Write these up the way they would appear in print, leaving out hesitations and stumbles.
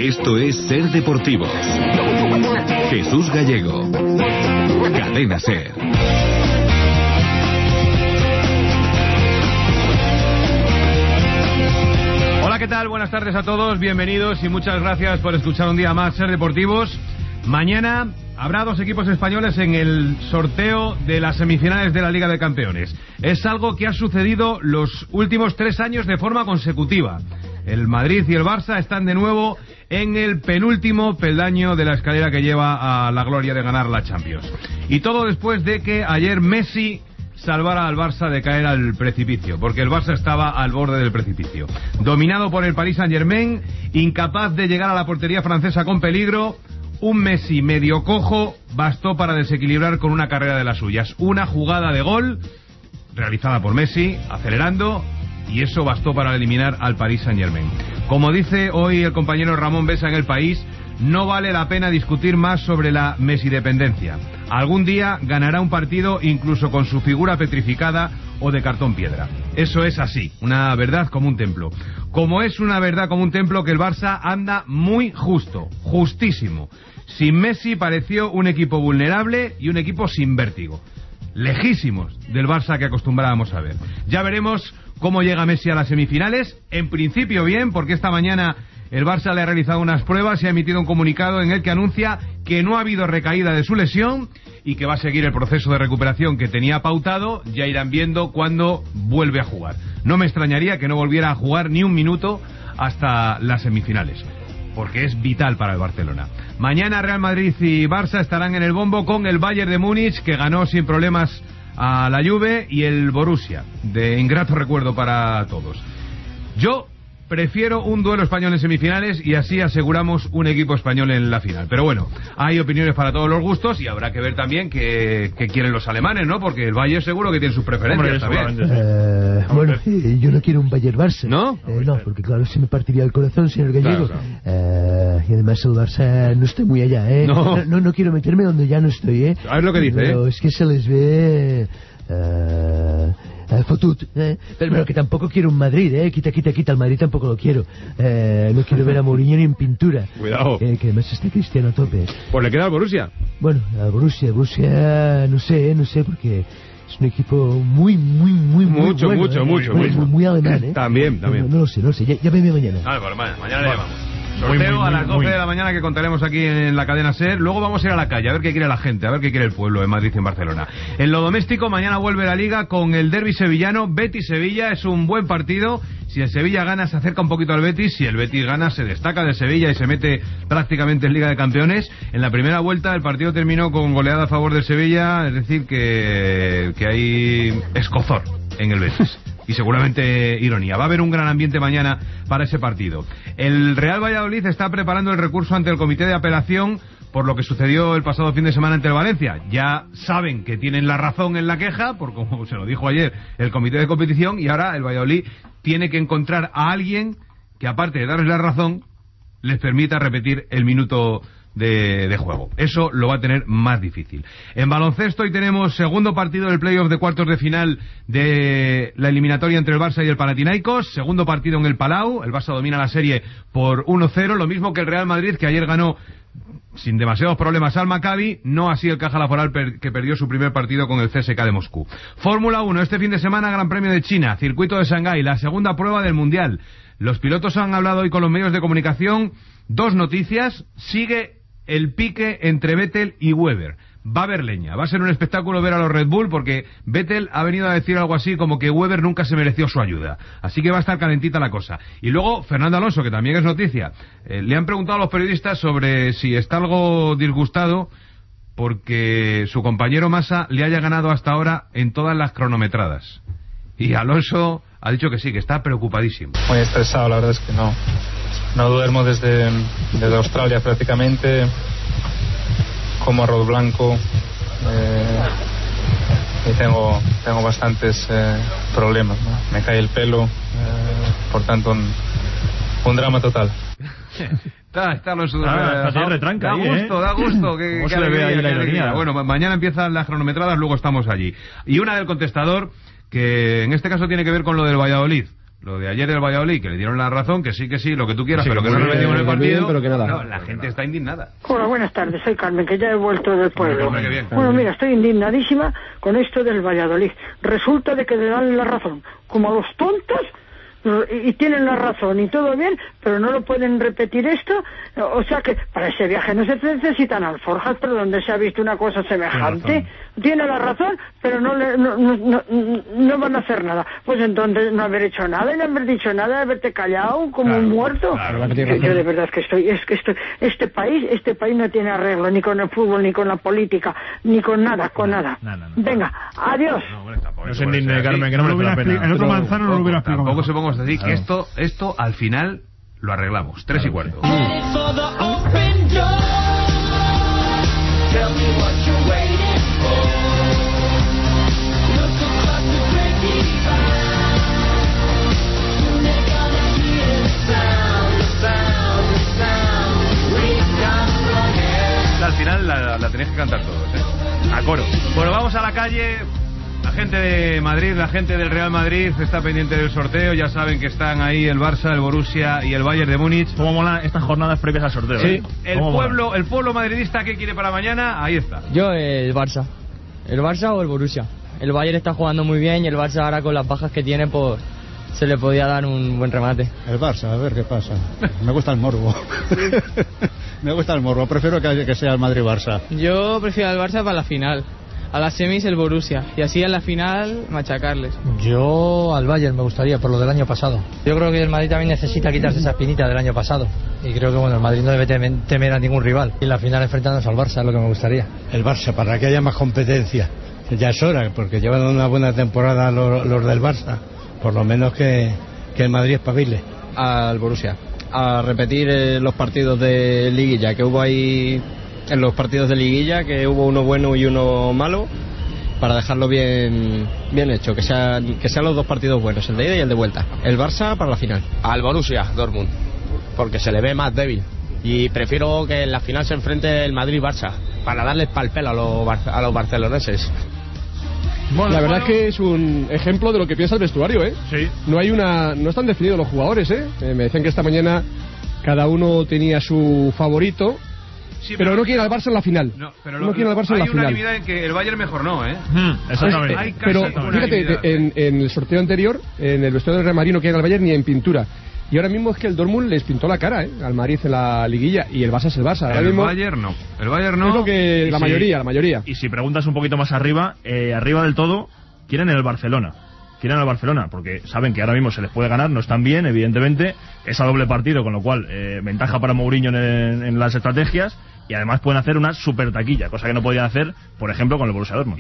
Esto es Ser Deportivos. Jesús Gallego. Cadena Ser. Hola, ¿qué tal? Buenas tardes a todos, bienvenidos y muchas gracias por escuchar un día más Ser Deportivos. Mañana habrá dos equipos españoles en el sorteo de las semifinales de la Liga de Campeones. Es algo que ha sucedido los últimos 3 años de forma consecutiva. El Madrid y el Barça están de nuevo en el penúltimo peldaño de la escalera que lleva a la gloria de ganar la Champions. Y todo después de que ayer Messi salvara al Barça de caer al precipicio, porque el Barça estaba al borde del precipicio. Dominado por el Paris Saint-Germain, incapaz de llegar a la portería francesa con peligro, un Messi medio cojo bastó para desequilibrar con una carrera de las suyas. Una jugada de gol realizada por Messi, acelerando, y eso bastó para eliminar al Paris Saint-Germain. Como dice hoy el compañero Ramón Besa en El País, no vale la pena discutir más sobre la Messi-dependencia. Algún día ganará un partido incluso con su figura petrificada o de cartón piedra. Eso es así, una verdad como un templo. Como es una verdad como un templo que el Barça anda muy justo, justísimo. Sin Messi pareció un equipo vulnerable y un equipo sin vértigo. Lejísimos del Barça que acostumbrábamos a ver. Ya veremos cómo llega Messi a las semifinales. En principio bien, porque esta mañana el Barça le ha realizado unas pruebas y ha emitido un comunicado en el que anuncia que no ha habido recaída de su lesión y que va a seguir el proceso de recuperación que tenía pautado. Ya irán viendo cuándo vuelve a jugar. No me extrañaría que no volviera a jugar ni un minuto hasta las semifinales, porque es vital para el Barcelona. Mañana Real Madrid y Barça estarán en el bombo con el Bayern de Múnich, que ganó sin problemas a la Juve, y el Borussia, de ingrato recuerdo para todos. Yo prefiero un duelo español en semifinales y así aseguramos un equipo español en la final. Pero bueno, hay opiniones para todos los gustos y habrá que ver también qué quieren los alemanes, ¿no? Porque el Bayern seguro que tiene sus preferencias también. Bueno, yo no quiero un Bayern-Barça. ¿No? No, porque claro, se me partiría el corazón, señor Gallego. Claro. Y además el Barça no está muy allá, ¿eh? No quiero meterme donde ya no estoy, ¿eh? A ver lo que dice, pero es que se les ve... fotut, pero que tampoco quiero un Madrid, quita, el Madrid tampoco lo quiero. No quiero ver a Mourinho ni en pintura. Cuidado. Que además está Cristiano a tope. Pues le queda al Borussia. Bueno, al Borussia no sé, porque es un equipo muy mucho alemán, ¿eh? También. No lo sé, ya venme mañana. Vale, mañana le llamamos. Sorteo a las 12 de la mañana que contaremos aquí en la cadena SER. Luego vamos a ir a la calle a ver qué quiere la gente, a ver qué quiere el pueblo en Madrid y en Barcelona. En lo doméstico, mañana vuelve la Liga con el derbi sevillano. Betis-Sevilla es un buen partido. Si el Sevilla gana, se acerca un poquito al Betis. Si el Betis gana, se destaca de Sevilla y se mete prácticamente en Liga de Campeones. En la primera vuelta el partido terminó con goleada a favor del Sevilla, es decir que hay escozor en el Betis. Y seguramente ironía. Va a haber un gran ambiente mañana para ese partido. El Real Valladolid está preparando el recurso ante el comité de apelación por lo que sucedió el pasado fin de semana ante el Valencia. Ya saben que tienen la razón en la queja, por como se lo dijo ayer el comité de competición, y ahora el Valladolid tiene que encontrar a alguien que, aparte de darles la razón, les permita repetir el minuto de juego. Eso lo va a tener más difícil. En baloncesto hoy tenemos segundo partido del playoff de cuartos de final de la eliminatoria entre el Barça y el Panathinaikos. Segundo partido en el Palau. El Barça domina la serie por 1-0, lo mismo que el Real Madrid, que ayer ganó sin demasiados problemas al Maccabi, no así el Caja Laboral que perdió su primer partido con el CSK de Moscú. Fórmula 1, este fin de semana Gran Premio de China, circuito de Shanghái, la segunda prueba del Mundial. Los pilotos han hablado hoy con los medios de comunicación. Dos noticias: sigue el pique entre Vettel y Webber. Va a haber leña, va a ser un espectáculo ver a los Red Bull, porque Vettel ha venido a decir algo así como que Webber nunca se mereció su ayuda, así que va a estar calentita la cosa. Y luego Fernando Alonso, que también es noticia, le han preguntado a los periodistas sobre si está algo disgustado porque su compañero Massa le haya ganado hasta ahora en todas las cronometradas, y Alonso ha dicho que sí, que está preocupadísimo. Muy estresado, la verdad es que no duermo desde Australia prácticamente, como arroz blanco, y tengo bastantes problemas, ¿no? Me cae el pelo, por tanto un drama total. Está retranca, da gusto que se le ve ahí la ironía. Bueno, mañana empiezan las cronometradas, luego estamos allí. Y una del contestador, que en este caso tiene que ver con lo del Valladolid. lo de ayer del Valladolid, que le dieron la razón, que sí, lo que tú quieras, pero que no repetimos en el partido, pero que nada. No, la gente está indignada. Hola, buenas tardes, soy Carmen, que ya he vuelto del pueblo. Hombre, qué bien. Bueno, mira, estoy indignadísima con esto del Valladolid. Resulta de que le dan la razón, como a los tontos, y tienen la razón y todo bien, pero no lo pueden repetir esto. O sea que para ese viaje no se necesitan alforjas, pero donde se ha visto una cosa semejante, tiene la razón, pero no van a hacer nada. Pues entonces no haber hecho nada y no haber dicho nada, haberte callado como un muerto. Yo de verdad es que este país no tiene arreglo ni con el fútbol, ni con la política, ni con nada, No. Venga, adiós. No se indigne, Carmen, que no merece la pena. El otro manzano no lo hubiera explicado. Tampoco se ponga decir que esto al final lo arreglamos. 3:15. Al final la tenéis que cantar todos, a coro. Bueno, vamos a la calle. La gente de Madrid, la gente del Real Madrid está pendiente del sorteo. Ya saben que están ahí el Barça, el Borussia y el Bayern de Múnich. ¿Cómo mola estas jornadas previas al sorteo? Sí. El pueblo madridista, ¿qué quiere para mañana? Ahí está. Yo el Barça. El Barça o el Borussia. El Bayern está jugando muy bien y el Barça ahora con las bajas que tiene, pues se le podía dar un buen remate. El Barça, a ver qué pasa. Me gusta el morbo. Me gusta el morbo. Prefiero que sea el Madrid-Barça. Yo prefiero al Barça para la final. A las semis el Borussia y así en la final machacarles. Yo al Bayern me gustaría, por lo del año pasado. Yo creo que el Madrid también necesita quitarse esa espinita del año pasado y creo que bueno, el Madrid no debe temer a ningún rival y en la final enfrentándose al Barça es lo que me gustaría. El Barça, para que haya más competencia. Ya es hora, porque llevan una buena temporada los del Barça. Por lo menos que el Madrid espabile. Al Borussia. A repetir los partidos de liguilla que hubo ahí. En los partidos de liguilla, que hubo uno bueno y uno malo, para dejarlo bien hecho, que sean los dos partidos buenos, el de ida y el de vuelta. El Barça para la final. Al Borussia Dortmund, porque se le ve más débil. Y prefiero que en la final se enfrente el Madrid-Barça, para darles pal pelo a los barceloneses. Bueno, la verdad es que es un ejemplo de lo que piensa el vestuario, ¿eh? Sí. No están definidos los jugadores, ¿eh? Me decían que esta mañana cada uno tenía su favorito. Sí, pero no quiere al Barça en la final. No quiere al Barça en la final. Hay unanimidad en que el Bayern mejor no, ¿eh? Exactamente. Hay casi pero unanimidad. fíjate, en el sorteo anterior, en el vestuario del Real Madrid no quiere al Bayern ni en pintura. Y ahora mismo es que el Dortmund les pintó la cara, al Madrid en la liguilla, y el Barça es el Barça. Ahora mismo Bayern no. El Bayern no. Es lo que la mayoría. Y si preguntas un poquito más arriba del todo, quieren el Barcelona. Quieren al Barcelona, porque saben que ahora mismo se les puede ganar, no están bien, evidentemente, es a doble partido, con lo cual ventaja para Mourinho en las estrategias, y además pueden hacer una super taquilla, cosa que no podían hacer, por ejemplo, con el Borussia Dortmund.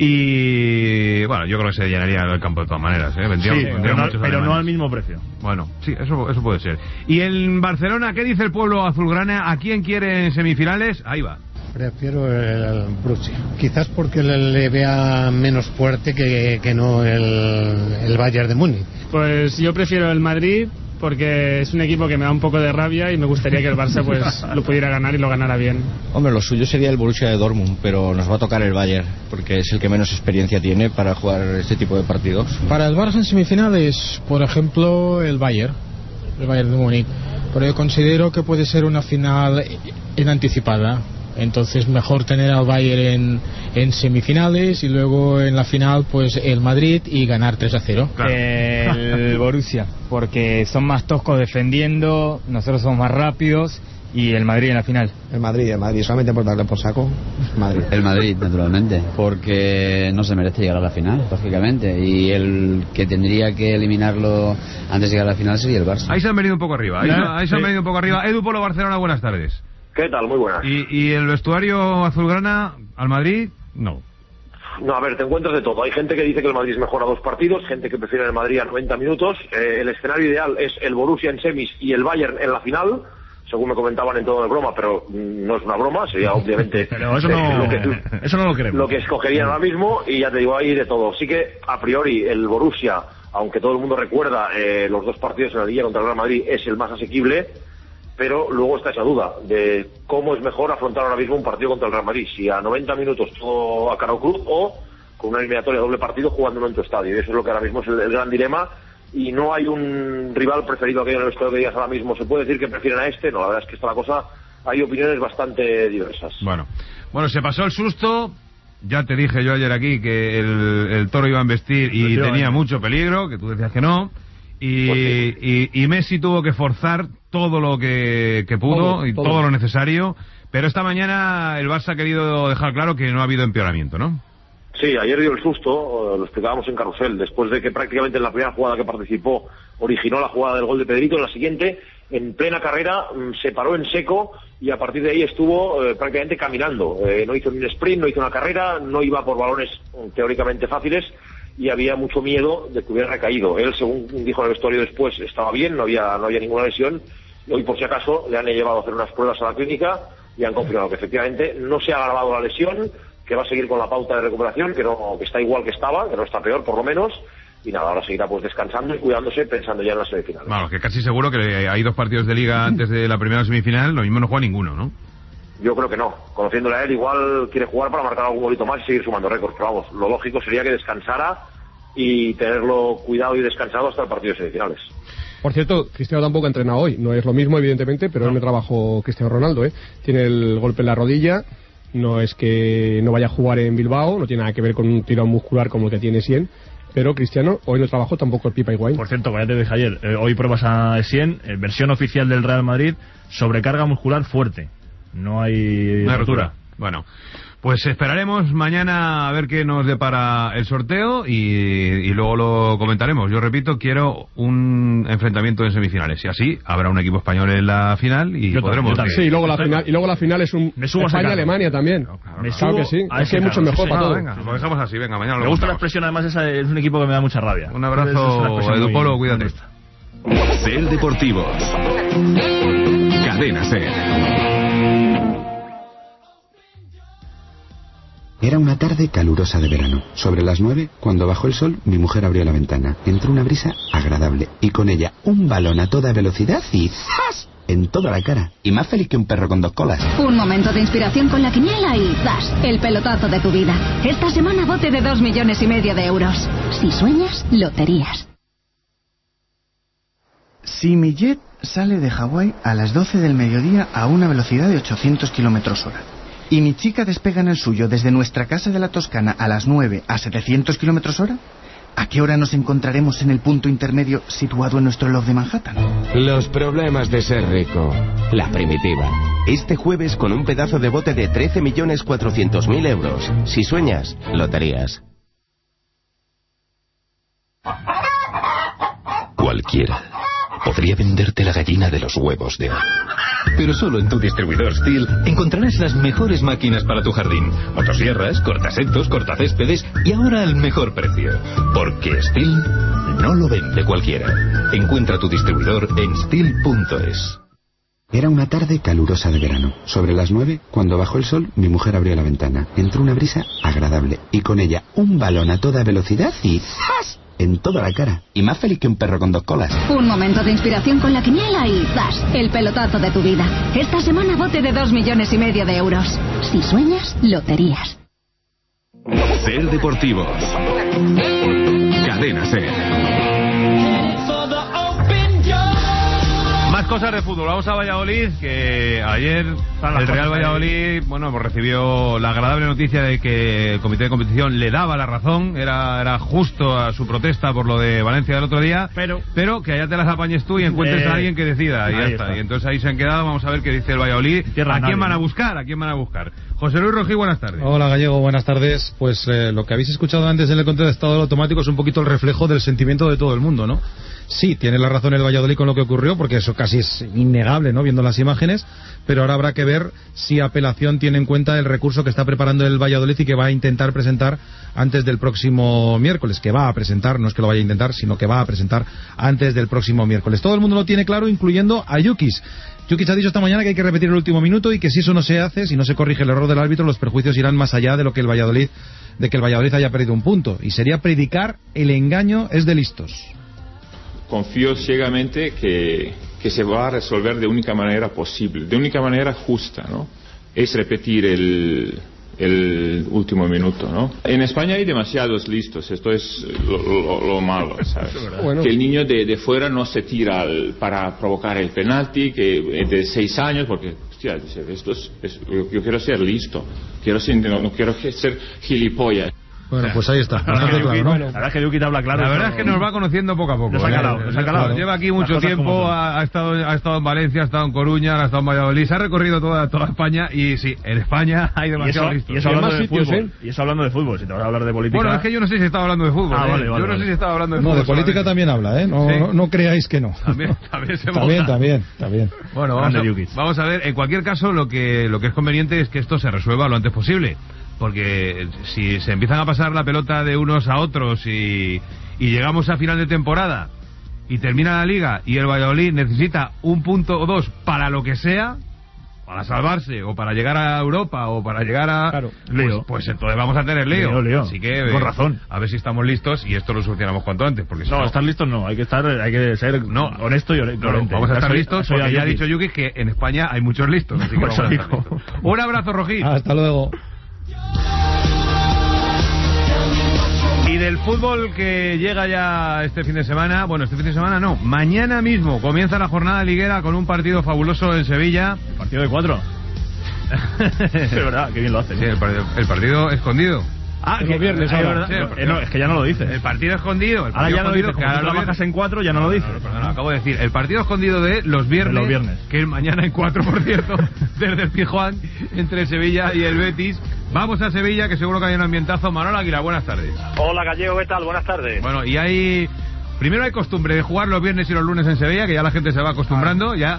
Y bueno, yo creo que se llenaría el campo de todas maneras, pero no al mismo precio. Bueno, sí, eso puede ser. Y en Barcelona, ¿qué dice el pueblo azulgrana? ¿A quién quiere en semifinales? Ahí va. Prefiero el Borussia. Quizás porque le vea menos fuerte que no el Bayern de Múnich. Pues yo prefiero el Madrid porque es un equipo que me da un poco de rabia y me gustaría que el Barça pues lo pudiera ganar y lo ganara bien. Hombre, lo suyo sería el Borussia de Dortmund, pero nos va a tocar el Bayern, porque es el que menos experiencia tiene para jugar este tipo de partidos. Para el Barça en semifinales, por ejemplo, el Bayern de Múnich. Pero yo considero que puede ser una final en anticipada. Entonces mejor tener al Bayern en semifinales y luego en la final pues el Madrid y ganar 3-0. Claro. El Borussia, porque son más toscos defendiendo, nosotros somos más rápidos, y el Madrid en la final. El Madrid, solamente por darle por saco. El Madrid, naturalmente, porque no se merece llegar a la final, lógicamente, y el que tendría que eliminarlo antes de llegar a la final sería el Barça. Ahí se han venido un poco arriba, Edu Polo, Barcelona, buenas tardes. ¿Qué tal? Muy buenas. ¿Y el vestuario azulgrana al Madrid? No. No, a ver, te encuentras de todo. Hay gente que dice que el Madrid es mejor a 2 partidos, gente que prefiere el Madrid a 90 minutos. El escenario ideal es el Borussia en semis y el Bayern en la final, según me comentaban en todo el broma, pero no es una broma, sería obviamente pero eso no lo queremos. Lo que escogerían ahora mismo, y ya te digo, hay de todo. Sí que, a priori, el Borussia, aunque todo el mundo recuerda los 2 partidos en la Liga contra el Real Madrid, es el más asequible. Pero luego está esa duda de cómo es mejor afrontar ahora mismo un partido contra el Real Madrid, si a 90 minutos todo a cara o cruz o con una eliminatoria doble partido jugándolo en tu estadio. Y eso es lo que ahora mismo es el gran dilema y no hay un rival preferido que hay en el vestuario que digas ahora mismo, ¿se puede decir que prefieren a este? No, la verdad es que está la cosa, hay opiniones bastante diversas. Bueno, se pasó el susto. Ya te dije yo ayer aquí que el Toro iba a embestir y tenía mucho peligro, que tú decías que no. Y Messi tuvo que forzar todo lo que pudo y todo lo necesario. Pero esta mañana el Barça ha querido dejar claro que no ha habido empeoramiento, ¿no? Sí, ayer dio el susto, lo explicábamos en Carrusel, después de que prácticamente en la primera jugada que participó originó la jugada del gol de Pedrito, en la siguiente, en plena carrera, se paró en seco y a partir de ahí estuvo prácticamente caminando. No hizo ni un sprint, no hizo una carrera, no iba por balones teóricamente fáciles y había mucho miedo de que hubiera recaído. Él, según dijo en el vestuario después, estaba bien, no había ninguna lesión y hoy por si acaso le han llevado a hacer unas pruebas a la clínica y han confirmado que efectivamente no se ha agravado la lesión, que va a seguir con la pauta de recuperación, que está igual que estaba, que no está peor por lo menos, y nada, ahora seguirá pues descansando y cuidándose pensando ya en las semifinales. Bueno, que casi seguro que hay 2 partidos de Liga antes de la primera semifinal, lo mismo no juega ninguno, ¿no? Yo creo que no, conociéndole a él igual quiere jugar para marcar algún golito más y seguir sumando récords, pero vamos, lo lógico sería que descansara y tenerlo cuidado y descansado hasta el partido de semifinales. Por cierto, Cristiano tampoco ha entrenado hoy, no es lo mismo evidentemente, pero hoy me trabajó Cristiano Ronaldo, tiene el golpe en la rodilla. No es que no vaya a jugar en Bilbao, no tiene nada que ver con un tirón muscular como el que tiene Essien, pero Cristiano hoy no trabajó tampoco el Pipa Higuaín. Por cierto, como ya te dije ayer, hoy pruebas a Essien, versión oficial del Real Madrid, sobrecarga muscular fuerte. No hay rotura. Bueno, pues esperaremos mañana a ver qué nos depara el sorteo y luego lo comentaremos. Yo repito, quiero un enfrentamiento en semifinales y así habrá un equipo español en la final y podremos... Sí, y luego la final es un España-Alemania también. Claro que sí, es que hay mucho mejor para todo. Venga, lo dejamos así, venga, mañana lo Me gusta la expresión, además esa es un equipo que me da mucha rabia. Un abrazo, Edu Polo, cuídate. Ser Deportivos. Cadena Ser. Era una tarde calurosa de verano. Sobre las 9, cuando bajó el sol, mi mujer abrió la ventana. Entró una brisa agradable y con ella un balón a toda velocidad y ¡zas! En toda la cara. Y más feliz que un perro con 2 colas. Un momento de inspiración con la quiniela y ¡zas! El pelotazo de tu vida. Esta semana bote de 2,5 millones de euros. Si sueñas, loterías. Si mi jet sale de Hawái a las 12 del mediodía a una velocidad de 800 km/h y mi chica despega en el suyo desde nuestra casa de la Toscana a las 9 a 700 km/h, ¿a qué hora nos encontraremos en el punto intermedio situado en nuestro loft de Manhattan? Los problemas de ser rico. La Primitiva. Este jueves con un pedazo de bote de 13.400.000 euros. Si sueñas, loterías. Cualquiera podría venderte la gallina de los huevos de oro. Pero solo en tu distribuidor Stihl encontrarás las mejores máquinas para tu jardín. Motosierras, cortasetos, cortacéspedes y ahora al mejor precio. Porque Stihl no lo vende cualquiera. Encuentra tu distribuidor en Stihl.es. Era una tarde calurosa de verano. Sobre las 9, cuando bajó el sol, mi mujer abrió la ventana. Entró una brisa agradable y con ella un balón a toda velocidad y ¡zas! En toda la cara. Y más feliz que un perro con 2 colas. Un momento de inspiración con la quiniela y ¡zas! El pelotazo de tu vida. Esta semana bote de 2,5 millones de euros. Si sueñas, loterías. Ser Deportivos. Cadena Ser. Más cosas de fútbol. Vamos a Valladolid, que ayer el Real Valladolid, pues recibió la agradable noticia de que el comité de competición le daba la razón. Era justo a su protesta por lo de Valencia del otro día, pero que allá te las apañes tú y encuentres a alguien que decida y ya está. Y entonces ahí se han quedado. Vamos a ver qué dice el Valladolid. ¿A quién van a buscar? ¿A quién van a buscar? José Luis Rojí, buenas tardes. Hola Gallego, buenas tardes. Pues lo que habéis escuchado antes en el control de estado automático es un poquito el reflejo del sentimiento de todo el mundo, ¿no? Sí, tiene la razón el Valladolid con lo que ocurrió, porque eso casi es innegable, ¿no?, viendo las imágenes, pero ahora habrá que ver si apelación tiene en cuenta el recurso que está preparando el Valladolid y que va a intentar presentar antes del próximo miércoles, que va a presentar, no es que lo vaya a intentar, sino que va a presentar antes del próximo miércoles. Todo el mundo lo tiene claro, incluyendo a Yukis. Yukis ha dicho esta mañana que hay que repetir el último minuto y que si eso no se hace, si no se corrige el error del árbitro, los perjuicios irán más allá de lo que el Valladolid haya perdido un punto, y sería predicar el engaño es de listos. Confío ciegamente que se va a resolver de única manera posible, de única manera justa, ¿no? Es repetir el el último minuto, ¿no? En España hay demasiados listos, esto es lo malo, ¿sabes? Que el niño de fuera no se tira para provocar el penalti, que de 6 años, porque, hostia, yo quiero ser listo, no quiero ser gilipollas. Bueno, pues ahí está. La verdad es que Yuki te habla claro. La verdad es que nos va conociendo poco a poco. Nos ha calado. Lleva aquí mucho tiempo, ha estado en Valencia, ha estado en Coruña, ha estado en Valladolid, se ha recorrido toda España y sí, en España hay demasiado listos. Y eso hablando de fútbol. Y eso hablando de fútbol, si te vas a hablar de política. Bueno, es que yo no sé si estaba hablando de fútbol. Vale, yo no sé si estaba hablando de fútbol. No, de política también habla, ¿eh? No creáis que no. También se moja. También. Bueno, vamos a ver, en cualquier caso, lo que es conveniente es que esto se resuelva lo antes posible. Porque si se empiezan a pasar la pelota de unos a otros y llegamos a final de temporada y termina la liga y el Valladolid necesita 1 punto o 2 para lo que sea, para salvarse o para llegar a Europa o para llegar a... Claro. Pues entonces vamos a tener lío. Así que con razón. A ver si estamos listos y esto lo solucionamos cuanto antes. Porque no, estar listos no, hay que ser honesto y coherente. Vamos a estar listos porque ya ha dicho Yuki que en España hay muchos listos. Así que vamos a estar listos. Un abrazo, Rojí. Hasta luego. Y del fútbol que llega ya este fin de semana, mañana mismo comienza la jornada liguera con un partido fabuloso en Sevilla. Partido de 4. Es verdad, que bien lo hace. Sí, el partido escondido. Que viernes, ahora. Es que ya no lo dice. El partido escondido. Ahora ya no lo dice. Ahora lo bajas en 4, ya no lo dice. Perdón, acabo de decir. El partido escondido de los viernes. Que es mañana en 4, por cierto, desde el Pizjuán, entre Sevilla y el Betis. Vamos a Sevilla, que seguro que hay un ambientazo. Manuel Aguilar, buenas tardes. Hola, Gallego, ¿qué tal? Buenas tardes. Bueno, y primero hay costumbre de jugar los viernes y los lunes en Sevilla, que ya la gente se va acostumbrando. Ya,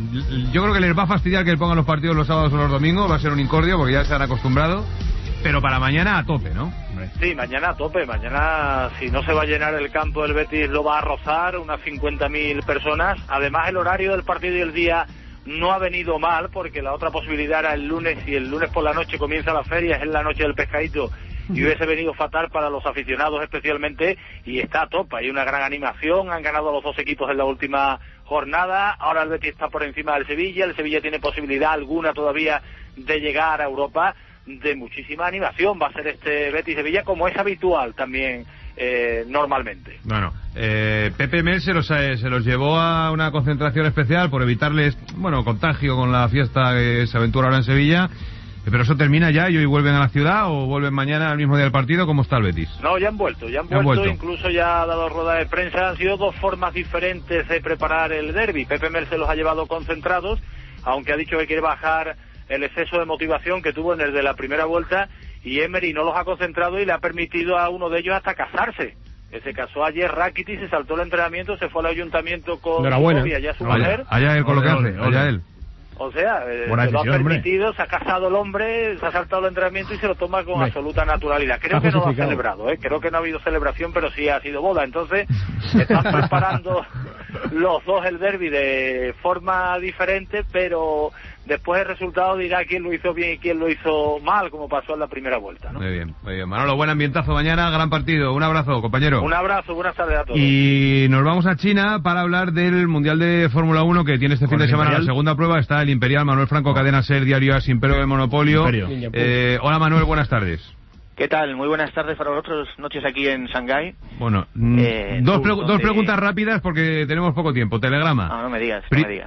yo creo que les va a fastidiar que le pongan los partidos los sábados o los domingos. Va a ser un incordio, porque ya se han acostumbrado. Pero para mañana a tope, ¿no? Sí, mañana a tope. Mañana, si no se va a llenar el campo del Betis, lo va a rozar unas 50.000 personas. Además, el horario del partido y el día no ha venido mal, porque la otra posibilidad era el lunes, y el lunes por la noche comienza la feria, es en la noche del pescadito, y hubiese venido fatal para los aficionados especialmente, y está a tope. Hay una gran animación, han ganado los dos equipos en la última jornada, ahora el Betis está por encima del Sevilla, el Sevilla tiene posibilidad alguna todavía de llegar a Europa. De muchísima animación va a ser este Betis-Sevilla, como es habitual también normalmente. Bueno, Pepe Mel se los llevó a una concentración especial por evitarles, contagio con la fiesta que se aventura ahora en Sevilla. Pero eso termina ya y hoy vuelven a la ciudad, o vuelven mañana al mismo día del partido. ¿Cómo está el Betis? No, ya han vuelto, incluso ya ha dado rueda de prensa. Han sido 2 formas diferentes de preparar el derbi. Pepe Mel se los ha llevado concentrados, aunque ha dicho que quiere bajar el exceso de motivación que tuvo en el de la primera vuelta, y Emery no los ha concentrado y le ha permitido a uno de ellos hasta casarse. Se casó ayer Rakitic, se saltó el entrenamiento, se fue al ayuntamiento con su novia, ya su mujer. Allá él con lo que hace, allá él. O sea, se lo ha permitido, se ha casado el hombre, se ha saltado el entrenamiento y se lo toma con absoluta naturalidad. Creo que no lo ha celebrado, creo que no ha habido celebración, pero sí ha sido boda. Entonces, están preparando los dos el derbi de forma diferente, pero después el resultado dirá quién lo hizo bien y quién lo hizo mal, como pasó en la primera vuelta, ¿no? Muy bien. Manolo, buen ambientazo mañana, gran partido. Un abrazo, compañero. Un abrazo, buenas tardes a todos. Y nos vamos a China para hablar del Mundial de Fórmula 1 que tiene este fin de semana. La segunda prueba está el Imperial, Manuel Franco, Cadena SER, Diario As, Imperio de Monopolio. Hola Manuel, buenas tardes. ¿Qué tal? Muy buenas tardes para vosotros, noches aquí en Shanghái. Bueno, dos preguntas rápidas porque tenemos poco tiempo. Telegrama. No me digas,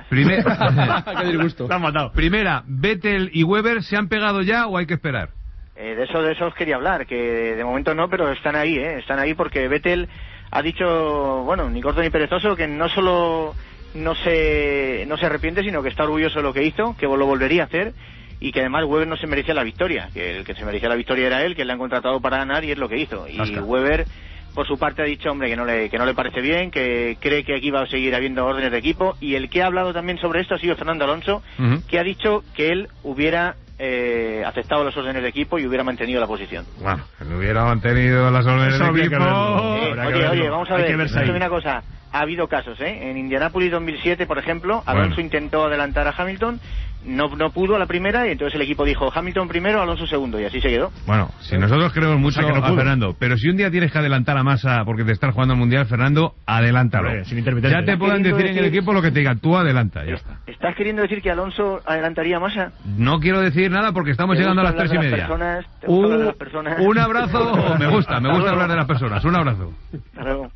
Qué disgusto. Te han matado. Primera, ¿Vettel y Weber se han pegado ya o hay que esperar? De eso os quería hablar, que de momento no, pero están ahí porque Vettel ha dicho, ni corto ni perezoso, que no solo no se arrepiente, sino que está orgulloso de lo que hizo, que lo volvería a hacer, y que además Weber no se merecía la victoria, que el que se merecía la victoria era él, que le han contratado para ganar y es lo que hizo. Y Weber, por su parte, ha dicho, que no le parece bien, que cree que aquí va a seguir habiendo órdenes de equipo, y el que ha hablado también sobre esto ha sido Fernando Alonso, que ha dicho que él hubiera aceptado las órdenes de equipo y hubiera mantenido la posición. Bueno, que no hubiera mantenido las órdenes de equipo. Oye, vamos a ver, una cosa. ha habido casos, en Indianápolis 2007, por ejemplo, Alonso intentó adelantar a Hamilton, no pudo a la primera, y entonces el equipo dijo Hamilton primero, Alonso segundo, y así se quedó. Bueno, si nosotros queremos mucho a Fernando, pero si un día tienes que adelantar a Massa porque te estás jugando al Mundial, Fernando, adelántalo. Sin ya te puedan decir en el equipo lo que te digan, tú adelanta, ya está. ¿Estás queriendo decir que Alonso adelantaría a Massa? No quiero decir nada porque estamos llegando a las 3:30. Un abrazo, me gusta hablar de las personas, un abrazo. Hasta luego.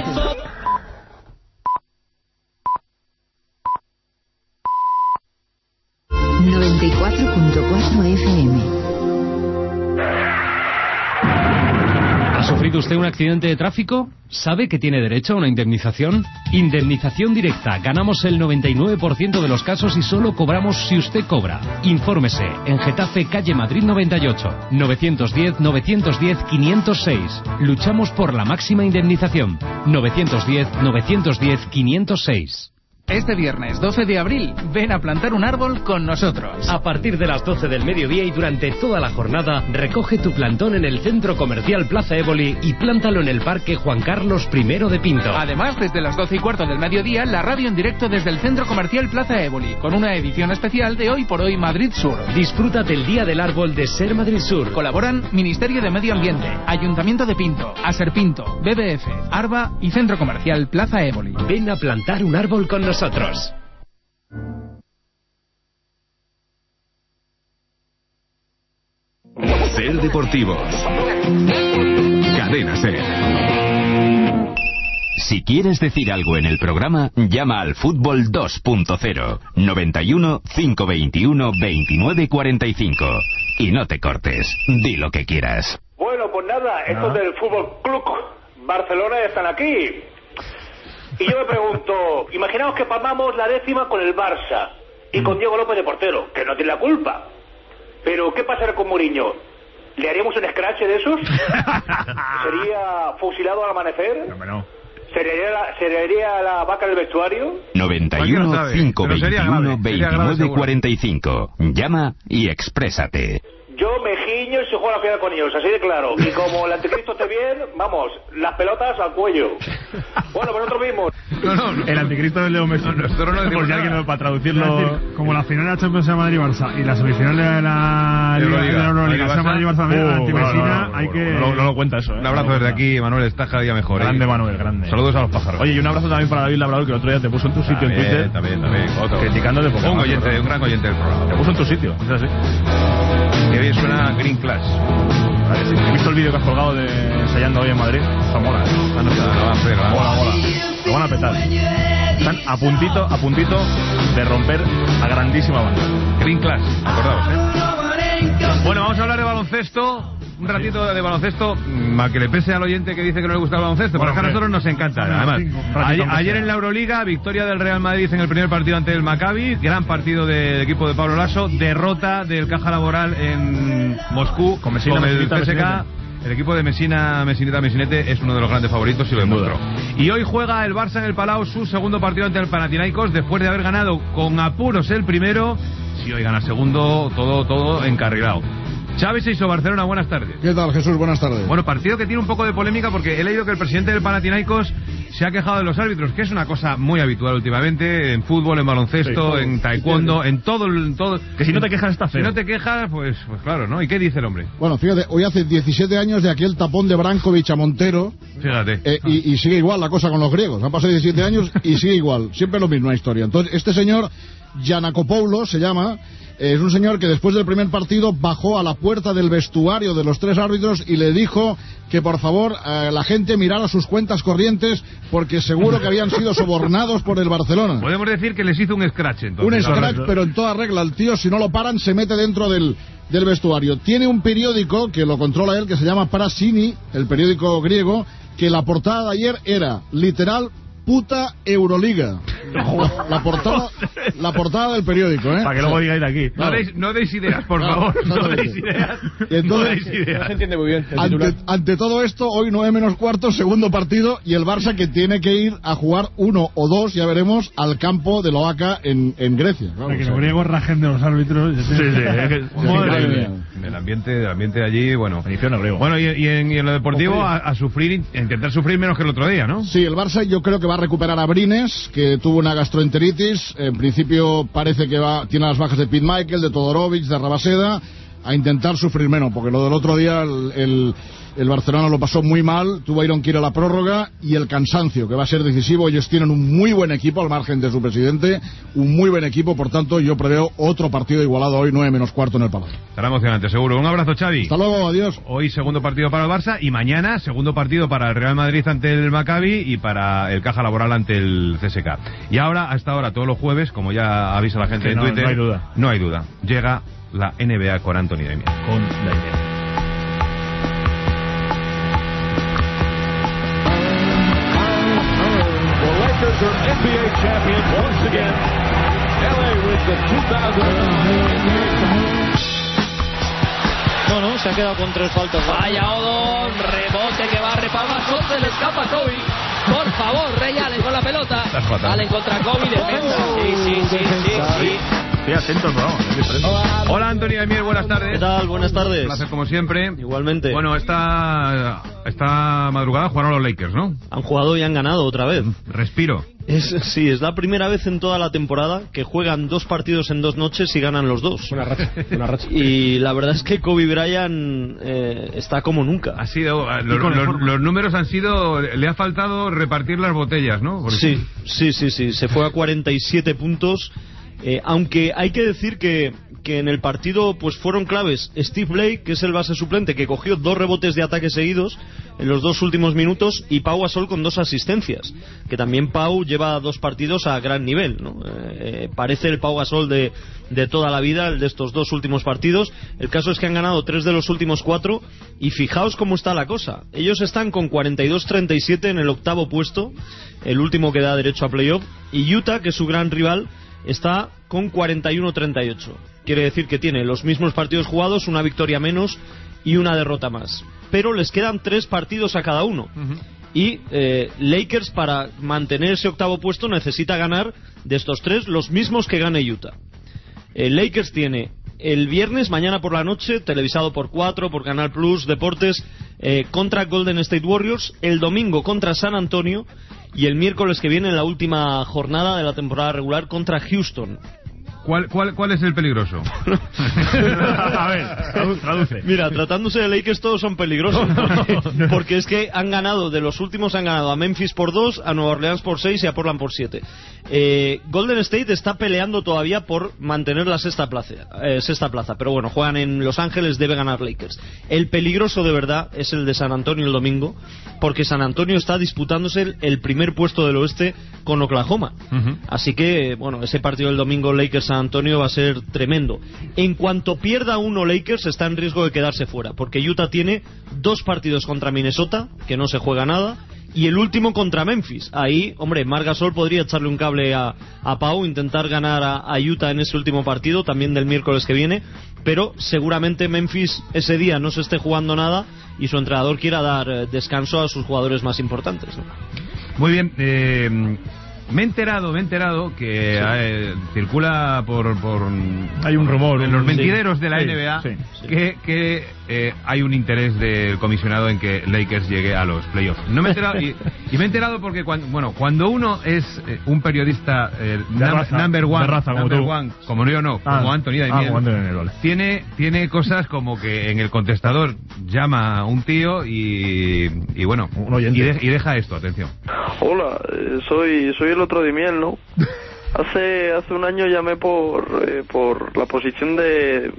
FM. ¿Ha sufrido usted un accidente de tráfico? ¿Sabe que tiene derecho a una indemnización? Indemnización directa. Ganamos el 99% de los casos y solo cobramos si usted cobra. Infórmese en Getafe, calle Madrid 98, 910-910-506. Luchamos por la máxima indemnización. 910-910-506. Este viernes 12 de abril, ven a plantar un árbol con nosotros. A partir de las 12 del mediodía y durante toda la jornada, recoge tu plantón en el Centro Comercial Plaza Éboli y plántalo en el Parque Juan Carlos I de Pinto. Además, desde las 12:15 del mediodía, la radio en directo desde el Centro Comercial Plaza Éboli, con una edición especial de Hoy por Hoy Madrid Sur. Disfrútate el Día del Árbol de Ser Madrid Sur. Colaboran Ministerio de Medio Ambiente, Ayuntamiento de Pinto, Aserpinto, BBF, Arba y Centro Comercial Plaza Éboli. Ven a plantar un árbol con nosotros. Ser Deportivos. Cadena Ser. Si quieres decir algo en el programa, llama al Fútbol 2.0 91 521 2945 y no te cortes, di lo que quieras. Bueno, pues nada, estos del Fútbol Club Barcelona están aquí. Y yo me pregunto, imaginaos que palmamos la 10ª con el Barça y con Diego López de portero, que no tiene la culpa. Pero ¿qué pasará con Mourinho? ¿Le haríamos un scratch de esos? ¿Sería fusilado al amanecer? No. ¿Sería la vaca del vestuario? 91 521 2945. Llama y exprésate. Yo me giño y se juega la final con ellos, así de claro. Y como el anticristo esté bien, vamos, las pelotas al cuello. Bueno, pues nosotros mismos. No. El anticristo es Leo Messi. Nosotros no decimos nada. Para traducirlo, como la final de la Champions de Madrid-Barça y la semifinal de la Euroliga de Madrid-Barça anti-Messina, hay que... No lo cuenta eso, Un abrazo desde aquí, Manuel Estaja, día mejor. Grande, Manuel, grande. Saludos a los pájaros. Oye, y un abrazo también para David Labrador, que el otro día te puso en tu sitio en Twitter. También. Criticándote por un gran oyente del programa. Te puso en tu sitio, es así. Que bien suena Green Class. He visto el vídeo que has colgado de ensayando hoy en Madrid. Está mola, Mola. Lo van a petar. Están a puntito de romper a grandísima banda. Green Class, acordaos, Bueno, vamos a hablar de baloncesto. Un ratito de baloncesto, a que le pese al oyente que dice que no le gusta el baloncesto, porque a nosotros nos encanta. Además, ayer en la Euroliga, victoria del Real Madrid en el primer partido ante el Maccabi, gran partido del equipo de Pablo Lasso, derrota del Caja Laboral en Moscú con el CSKA. El equipo de Messineta-Messinete es uno de los grandes favoritos y lo demostró. Y hoy juega el Barça en el Palau su segundo partido ante el Panathinaikos, después de haber ganado con apuros el primero. Si hoy gana el segundo, todo encarrilado. Chávez Seiso, Barcelona, buenas tardes. ¿Qué tal, Jesús? Buenas tardes. Bueno, partido que tiene un poco de polémica porque he leído que el presidente del Panathinaikos se ha quejado de los árbitros, que es una cosa muy habitual últimamente en fútbol, en baloncesto, en taekwondo, en todo. Que si no te quejas está feo. Si no te quejas, pues claro, ¿no? ¿Y qué dice el hombre? Bueno, fíjate, hoy hace 17 años de aquel tapón de Brankovic a Montero. Fíjate. Y sigue igual la cosa con los griegos. Han pasado 17 años y sigue igual. Siempre lo mismo la historia. Entonces, este señor, Giannakopoulos se llama... Es un señor que después del primer partido bajó a la puerta del vestuario de los tres árbitros y le dijo que por favor la gente mirara sus cuentas corrientes porque seguro que habían sido sobornados por el Barcelona. Podemos decir que les hizo un scratch entonces. Un scratch, pero en toda regla. El tío, si no lo paran, se mete dentro del vestuario. Tiene un periódico que lo controla él, que se llama Prasini, el periódico griego, que la portada de ayer era, literal, puta Euroliga. La portada del periódico, ¿eh? Para que luego digáis de aquí. Claro. No deis ideas, por favor. No deis ideas. Entonces, no deis ideas. No se entiende muy bien. Ante todo esto, hoy 9:15, segundo partido, y el Barça que tiene que ir a jugar 1 o 2, ya veremos, al campo de Loaca en Grecia. Para que los griegos rajen de los árbitros. Sí. El ambiente de allí, bueno. Bueno, y en lo deportivo, a sufrir, a intentar sufrir menos que el otro día, ¿no? Sí, el Barça yo creo que va a recuperar a Brines, que tuvo una gastroenteritis. En principio parece que tiene las bajas de Pete Michael, de Todorovic, de Rabaseda, a intentar sufrir menos, porque lo del otro día el Barcelona lo pasó muy mal, tuvo a Iron que ir a la prórroga, y el cansancio, que va a ser decisivo. Ellos tienen un muy buen equipo, al margen de su presidente, un muy buen equipo, por tanto yo preveo otro partido igualado hoy, 9:15 en el Palacio. Estará emocionante, seguro. Un abrazo, Xavi. Hasta luego, adiós. Hoy segundo partido para el Barça, y mañana segundo partido para el Real Madrid ante el Maccabi y para el Caja Laboral ante el CSKA. Y ahora, hasta ahora, todos los jueves, como ya avisa la gente en Twitter, no hay duda, llega la NBA con Anthony Daimiel. Are NBA champions once again. LA with the 2000. No, se ha quedado con 3 faltas. Vaya Odom, rebote que va a repalmar, se le escapa Kobe. Por favor, Ray Allen con la pelota. Allen contra Kobe, defensa. Sí. Estoy atento, no. Hola, Anthony Daimiel, buenas tardes. ¿Qué tal? Buenas tardes. Un placer como siempre. Igualmente. Bueno, esta madrugada jugaron los Lakers, ¿no? Han jugado y han ganado otra vez. Respiro. Sí, es la primera vez en toda la temporada que juegan 2 partidos en 2 noches y ganan los 2. Una racha. Y la verdad es que Kobe Bryant está como nunca. Ha sido los números han sido, le ha faltado repartir las botellas, ¿no? Porque... Sí. Se fue a 47 puntos. Aunque hay que decir que en el partido pues fueron claves Steve Blake, que es el base suplente, que cogió 2 rebotes de ataque seguidos en los 2 últimos minutos, y Pau Gasol con 2 asistencias, que también Pau lleva 2 partidos a gran nivel, ¿no? Parece el Pau Gasol de toda la vida, el de estos 2 últimos partidos. El caso es que han ganado 3 de los últimos 4, y fijaos cómo está la cosa. Ellos están con 42-37 en el 8º puesto, el último que da derecho a playoff, y Utah, que es su gran rival, está con 41-38. Quiere decir que tiene los mismos partidos jugados, una victoria menos y una derrota más. Pero les quedan 3 partidos a cada uno. Y Lakers, para mantener ese 8º puesto, necesita ganar de estos 3 los mismos que gane Utah. Lakers tiene el viernes, mañana por la noche, televisado por 4, por Canal Plus Deportes, contra Golden State Warriors. El domingo contra San Antonio. Y el miércoles que viene, en la última jornada de la temporada regular, contra Houston. ¿Cuál es el peligroso? A ver, traduce. Mira, tratándose de Lakers todos son peligrosos, porque es que han ganado, de los últimos han ganado a Memphis por 2, a Nueva Orleans por 6 y a Portland por 7. Golden State está peleando todavía por mantener la sexta plaza, pero bueno, juegan en Los Ángeles, debe ganar Lakers. El peligroso de verdad es el de San Antonio el domingo, porque San Antonio está disputándose el primer puesto del oeste con Oklahoma. Así que, bueno, ese partido del domingo Lakers-San Antonio va a ser tremendo. En cuanto pierda uno Lakers, está en riesgo de quedarse fuera, porque Utah tiene 2 partidos contra Minnesota, que no se juega nada, y el último contra Memphis. Ahí, hombre, Marc Gasol podría echarle un cable a Pau, intentar ganar a Utah en ese último partido, también del miércoles que viene, pero seguramente Memphis ese día no se esté jugando nada y su entrenador quiera dar descanso a sus jugadores más importantes, ¿no? Muy bien. Me he enterado que circula por hay un rumor en los mentideros de la NBA que hay un interés del comisionado en que Lakers llegue a los playoffs. No me he enterado y me he enterado porque cuando uno es un periodista number one, como yo no, como Anthony Daimiel, tiene cosas como que en el contestador llama un tío y bueno, y deja esto, atención. Hola, soy el otro Daimiel, ¿no? Hace un año llamé por la posición del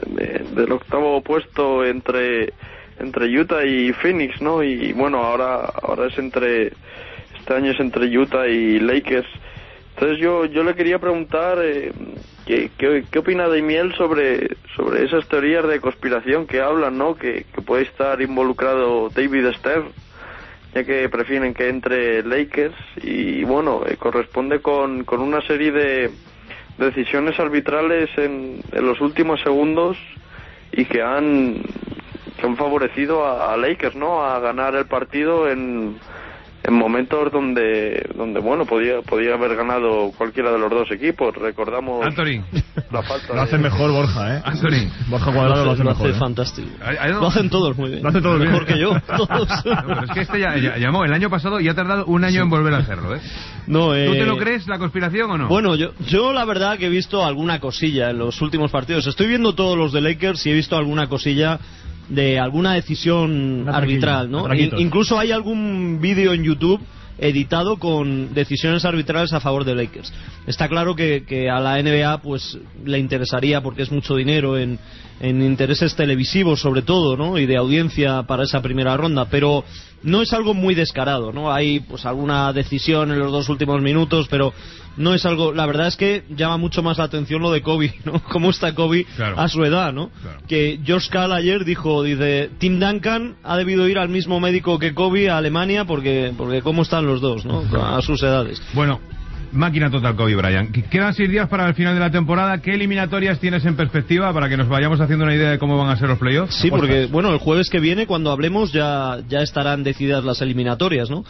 8º puesto entre Utah y Phoenix, ¿no? Y bueno, ahora es este año es entre Utah y Lakers. Entonces yo le quería preguntar ¿qué opina Daimiel sobre esas teorías de conspiración que hablan, ¿no? Que puede estar involucrado David Stern, ya que prefieren que entre Lakers, y bueno, corresponde con una serie de decisiones arbitrales en los últimos segundos y que han favorecido a Lakers, ¿no?, a ganar el partido en momentos donde bueno, podía haber ganado cualquiera de los dos equipos. Recordamos Anthony, la falta lo hace mejor Borja, Anthony, Borja Cuadrado lo hace mejor, fantástico. Lo hacen todos muy bien. Lo hace todos mejor bien. que yo, todos. No, pero es que este ya llamó el año pasado y ha tardado un año en volver a hacerlo, ¿eh? No, ¿Tú te lo crees, la conspiración, o no? Bueno, yo la verdad que he visto alguna cosilla en los últimos partidos. Estoy viendo todos los de Lakers y he visto alguna cosilla de alguna decisión arbitral, ¿no? Incluso hay algún vídeo en YouTube editado con decisiones arbitrales a favor de Lakers. Está claro que a la NBA pues le interesaría, porque es mucho dinero en intereses televisivos sobre todo, ¿no?, y de audiencia para esa primera ronda, pero no es algo muy descarado, ¿no? Hay pues alguna decisión en los 2 últimos minutos, pero no es algo... La verdad es que llama mucho más la atención lo de Kobe, ¿no? Cómo está Kobe a su edad, ¿no? Claro. Que George Karl ayer dice, Tim Duncan ha debido ir al mismo médico que Kobe a Alemania porque cómo están los dos, ¿no?, a sus edades. Bueno, máquina total Kobe Bryant. Quedan 6 días para el final de la temporada. ¿Qué eliminatorias tienes en perspectiva para que nos vayamos haciendo una idea de cómo van a ser los playoffs? Sí, porque bueno, el jueves que viene, cuando hablemos, ya estarán decididas las eliminatorias, ¿no?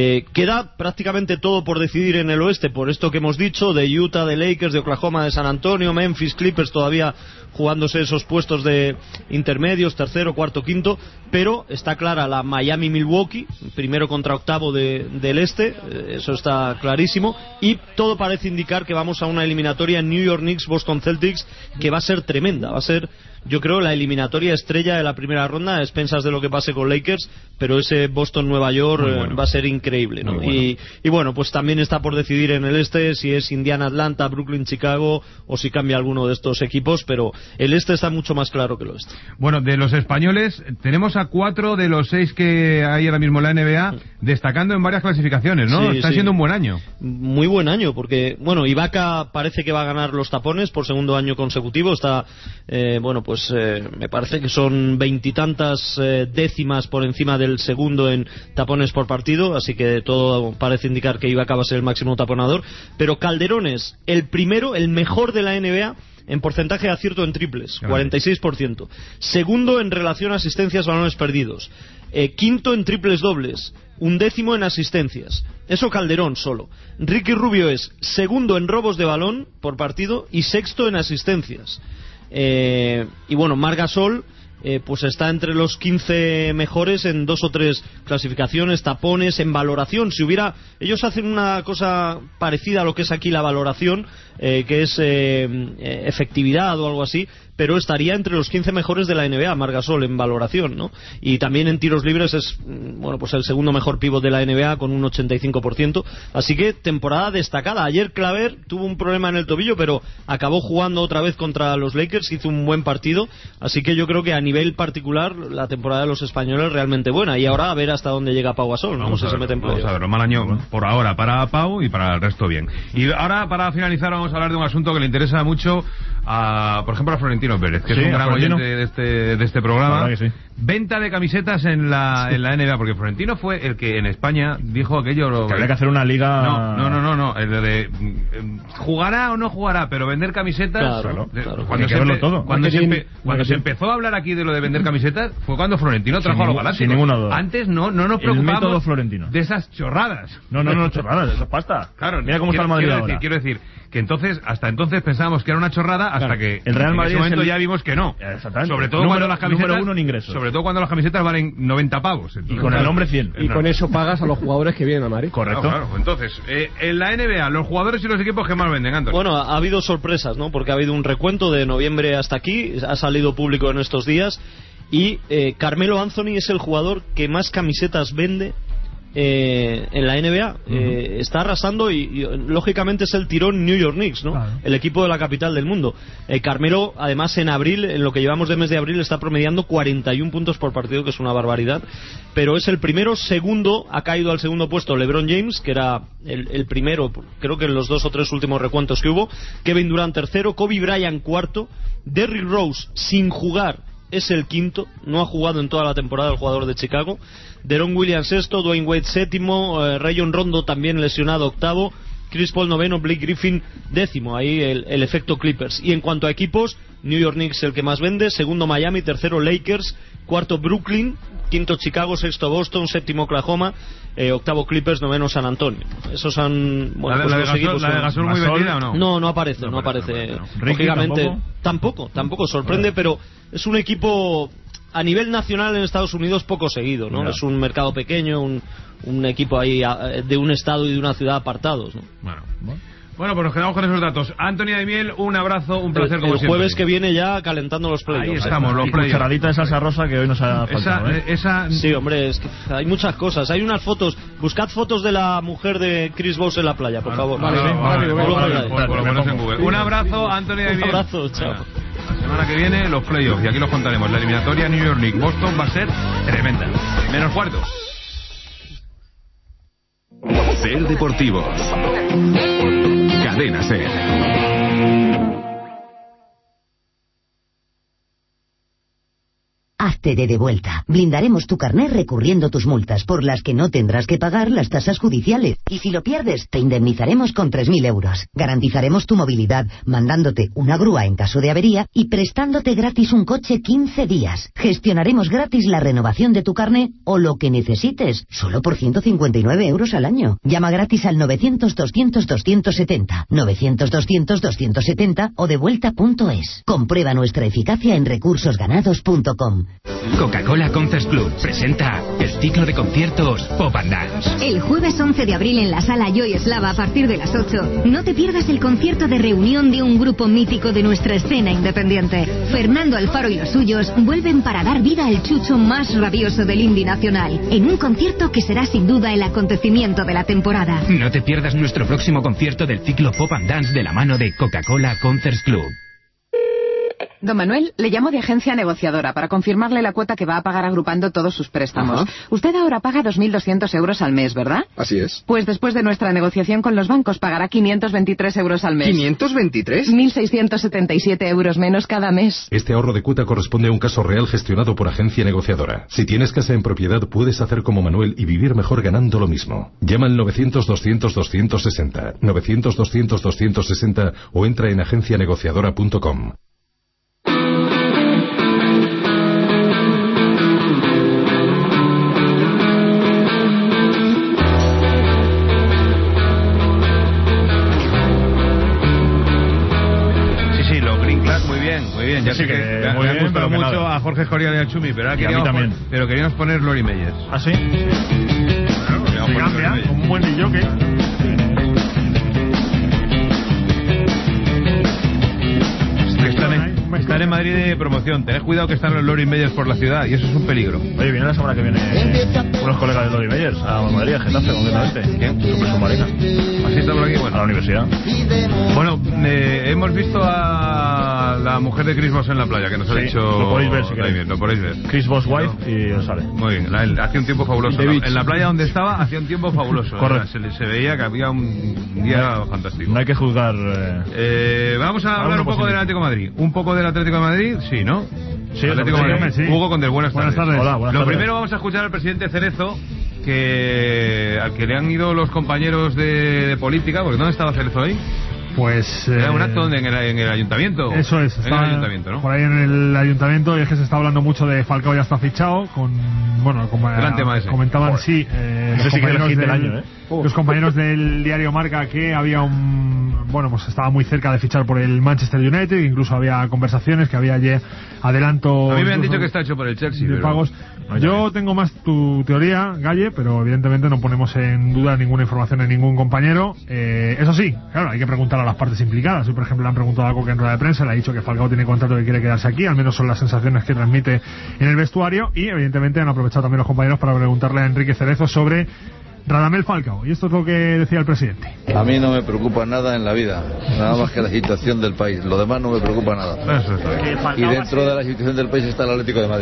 Queda prácticamente todo por decidir en el oeste, por esto que hemos dicho, de Utah, de Lakers, de Oklahoma, de San Antonio, Memphis, Clippers todavía jugándose esos puestos de intermedios, tercero, cuarto, quinto, pero está clara la Miami-Milwaukee, primero contra octavo del este, eso está clarísimo, y todo parece indicar que vamos a una eliminatoria New York Knicks-Boston Celtics que va a ser tremenda, va a ser, yo creo, la eliminatoria estrella de la primera ronda, a expensas de lo que pase con Lakers, pero ese Boston-Nueva York va a ser increíble, ¿no? Bueno. Y bueno, pues también está por decidir en el este si es Indiana-Atlanta, Brooklyn-Chicago o si cambia alguno de estos equipos, pero el este está mucho más claro que el oeste. Bueno, de los españoles tenemos a 4 de los 6 que hay ahora mismo en la NBA destacando en varias clasificaciones, ¿no? Sí, está siendo un buen año. Muy buen año, porque bueno, Ibaka parece que va a ganar los tapones por segundo año consecutivo, está bueno, pues me parece que son 20 y tantas décimas por encima del segundo en tapones por partido, así que todo parece indicar que Ibaka va a ser el máximo taponador. Pero Calderón es el primero, el mejor de la NBA en porcentaje de acierto en triples, 46%. Segundo en relación a asistencias, balones perdidos. Quinto en triples dobles. 11º en asistencias. Eso Calderón solo. Ricky Rubio es segundo en robos de balón por partido y sexto en asistencias. Y bueno, Marc Gasol pues está entre los 15 mejores en 2 o 3 clasificaciones, tapones, en valoración. Si hubiera, ellos hacen una cosa parecida a lo que es aquí la valoración, que es efectividad o algo así, pero estaría entre los 15 mejores de la NBA, Marc Gasol, en valoración, ¿no? Y también en tiros libres es, bueno, pues el segundo mejor pívot de la NBA con un 85%. Así que temporada destacada. Ayer Claver tuvo un problema en el tobillo, pero acabó jugando otra vez contra los Lakers, hizo un buen partido. Así que yo creo que a nivel particular la temporada de los españoles es realmente buena. Y ahora a ver hasta dónde llega Pau Gasol, ¿no? Se mete en playoff. Vamos a ver, mal año por ahora para Pau y para el resto bien. Y ahora, para finalizar, vamos a hablar de un asunto que le interesa mucho por ejemplo, a Florentino Pérez, que es un gran oyente de este programa. Venta de camisetas en la NBA, porque Florentino fue el que en España dijo aquello... Que habría que hacer una liga... No, el de jugará o no jugará, pero vender camisetas... Claro. Cuando se empezó a hablar aquí de lo de vender camisetas, fue cuando Florentino trajo a los Galácticos. Sin ninguna duda. Antes no nos preocupamos de esas chorradas. No, chorradas, eso es pasta. Claro, mira cómo está el Madrid ahora. Quiero decir que hasta entonces pensábamos que era una chorrada, hasta que el Real Madrid en ese momento ya vimos que no. Sobre todo cuando las camisetas, número 1 en ingresos. Sobre todo cuando las camisetas valen 90 pavos. Entonces, y con el nombre 100. Y con eso pagas a los jugadores que vienen a Madrid. Correcto. Claro. Entonces, en la NBA, los jugadores y los equipos que más venden, Antonio. Bueno, ha habido sorpresas, ¿no? Porque ha habido un recuento de noviembre hasta aquí, ha salido público en estos días, y Carmelo Anthony es el jugador que más camisetas vende en la NBA. Está arrasando y lógicamente es el tirón New York Knicks, ¿no? Claro. El equipo de la capital del mundo. Carmelo, además, en abril, en lo que llevamos de mes de abril, está promediando 41 puntos por partido, que es una barbaridad, pero es el primero. Segundo, ha caído al segundo puesto LeBron James, que era el primero, creo que en los 2 o 3 últimos recuentos que hubo. Kevin Durant tercero, Kobe Bryant cuarto, Derrick Rose sin jugar es el quinto, no ha jugado en toda la temporada el jugador de Chicago. Deron Williams sexto, Dwayne Wade séptimo, Rayon Rondo también lesionado octavo, Chris Paul noveno, Blake Griffin décimo, ahí el efecto Clippers. Y en cuanto a equipos, New York Knicks el que más vende, segundo Miami, tercero Lakers, cuarto Brooklyn, quinto Chicago, sexto Boston, séptimo Oklahoma, octavo Clippers, noveno San Antonio. Esos son los equipos. ¿La de Gasol muy vendida o no? No aparece. Lógicamente, tampoco sorprende, pero es un equipo a nivel nacional en Estados Unidos poco seguido, ¿no? Es un mercado pequeño, un equipo ahí de un estado y de una ciudad apartados, ¿no? Bueno, pues nos quedamos con esos datos. Antonio de Miel, un abrazo, un placer como siempre. El jueves que viene ya calentando los playoffs. Ahí estamos, los playoffs. Cucharadita de salsa rosa que hoy nos ha faltado. Sí, hombre, es que hay muchas cosas. Hay unas fotos. Buscad fotos de la mujer de Chris Bosh en la playa, por favor. Un abrazo, Antonio de Miel. Un abrazo, chao. La semana que viene los playoffs y aquí los contaremos. La eliminatoria New York Knicks Boston va a ser tremenda. Menos cuarto. Ser Deportivos. Cadena Ser. Hazte de devuelta. Blindaremos tu carné recurriendo tus multas, por las que no tendrás que pagar las tasas judiciales. Y si lo pierdes, te indemnizaremos con 3.000 euros. Garantizaremos tu movilidad, mandándote una grúa en caso de avería y prestándote gratis un coche 15 días. Gestionaremos gratis la renovación de tu carné o lo que necesites, solo por 159 euros al año. Llama gratis al 900-200-270, 900-200-270 o devuelta.es. Comprueba nuestra eficacia en recursosganados.com. Coca-Cola Concerts Club presenta el ciclo de conciertos Pop and Dance. El jueves 11 de abril en la sala Joy Eslava a partir de las 8, no te pierdas el concierto de reunión de un grupo mítico de nuestra escena independiente. Fernando Alfaro y los suyos vuelven para dar vida al chucho más rabioso del indie nacional, en un concierto que será sin duda el acontecimiento de la temporada. No te pierdas nuestro próximo concierto del ciclo Pop and Dance de la mano de Coca-Cola Concerts Club. Don Manuel, le llamo de agencia negociadora para confirmarle la cuota que va a pagar agrupando todos sus préstamos. Ajá. Usted ahora paga 2.200 euros al mes, ¿verdad? Así es. Pues después de nuestra negociación con los bancos pagará 523 euros al mes. ¿523? 1.677 euros menos cada mes. Este ahorro de cuota corresponde a un caso real gestionado por agencia negociadora. Si tienes casa en propiedad, puedes hacer como Manuel y vivir mejor ganando lo mismo. Llama al 900-200-260, 900-200-260 o entra en agencianegociadora.com. Muy bien, ya sé que me ha gustado mucho a Jorge Escorial y a Chumi, pero ahora queríamos poner Lori Meyers. ¿Ah, sí? Cambia, con un buen jockey. Están en Madrid de promoción. Tened cuidado que están los Lori Meyers por la ciudad y eso es un peligro. Oye, viene la semana que viene unos colegas de Lori Meyers a Madrid, a Getafe, concretamente. ¿Quién? Super Submarina. ¿Así está por aquí? Bueno. A la universidad. Bueno, hemos visto a la mujer de Chris Bosh en la playa, que nos ha dicho... Lo podéis ver si queréis. Lo podéis ver. Chris Bosh Wife y os sale. Muy bien, hacía un tiempo fabuloso. En la playa donde estaba hacía un tiempo fabuloso. Correcto. Se veía que había un día fantástico. No hay que juzgar... vamos a hablar un poco del Atlético de Madrid. Un poco del Atlético de Madrid, sí, ¿no? Sí, Atlético de Madrid. Sí. Hugo Condel, buenas tardes. Hola, buenas tardes. Primero vamos a escuchar al presidente Cerezo, al que le han ido los compañeros de política, porque ¿dónde estaba Cerezo hoy? Pues... ¿Era un acto en el ayuntamiento? Eso es. En el ayuntamiento, ¿no? Por ahí en el ayuntamiento, y es que se está hablando mucho de Falcao, ya está fichado, como comentaban, sí, los compañeros del diario Marca, que había pues estaba muy cerca de fichar por el Manchester United, incluso había conversaciones, que había ayer adelanto... A mí me han dicho que está hecho por el Chelsea, de pagos. Yo tengo más tu teoría, Galle, pero evidentemente no ponemos en duda ninguna información de ningún compañero. Eso sí, claro, hay que preguntar a las partes implicadas. Hoy, por ejemplo, le han preguntado a Coque en rueda de prensa, le ha dicho que Falcao tiene contrato, que quiere quedarse aquí, al menos son las sensaciones que transmite en el vestuario, y evidentemente han aprovechado también los compañeros para preguntarle a Enrique Cerezo sobre Radamel Falcao, y esto es lo que decía el presidente. A mí no me preocupa nada en la vida, nada más que la situación del país, lo demás no me preocupa nada. Y dentro de la situación del país está el Atlético de Madrid.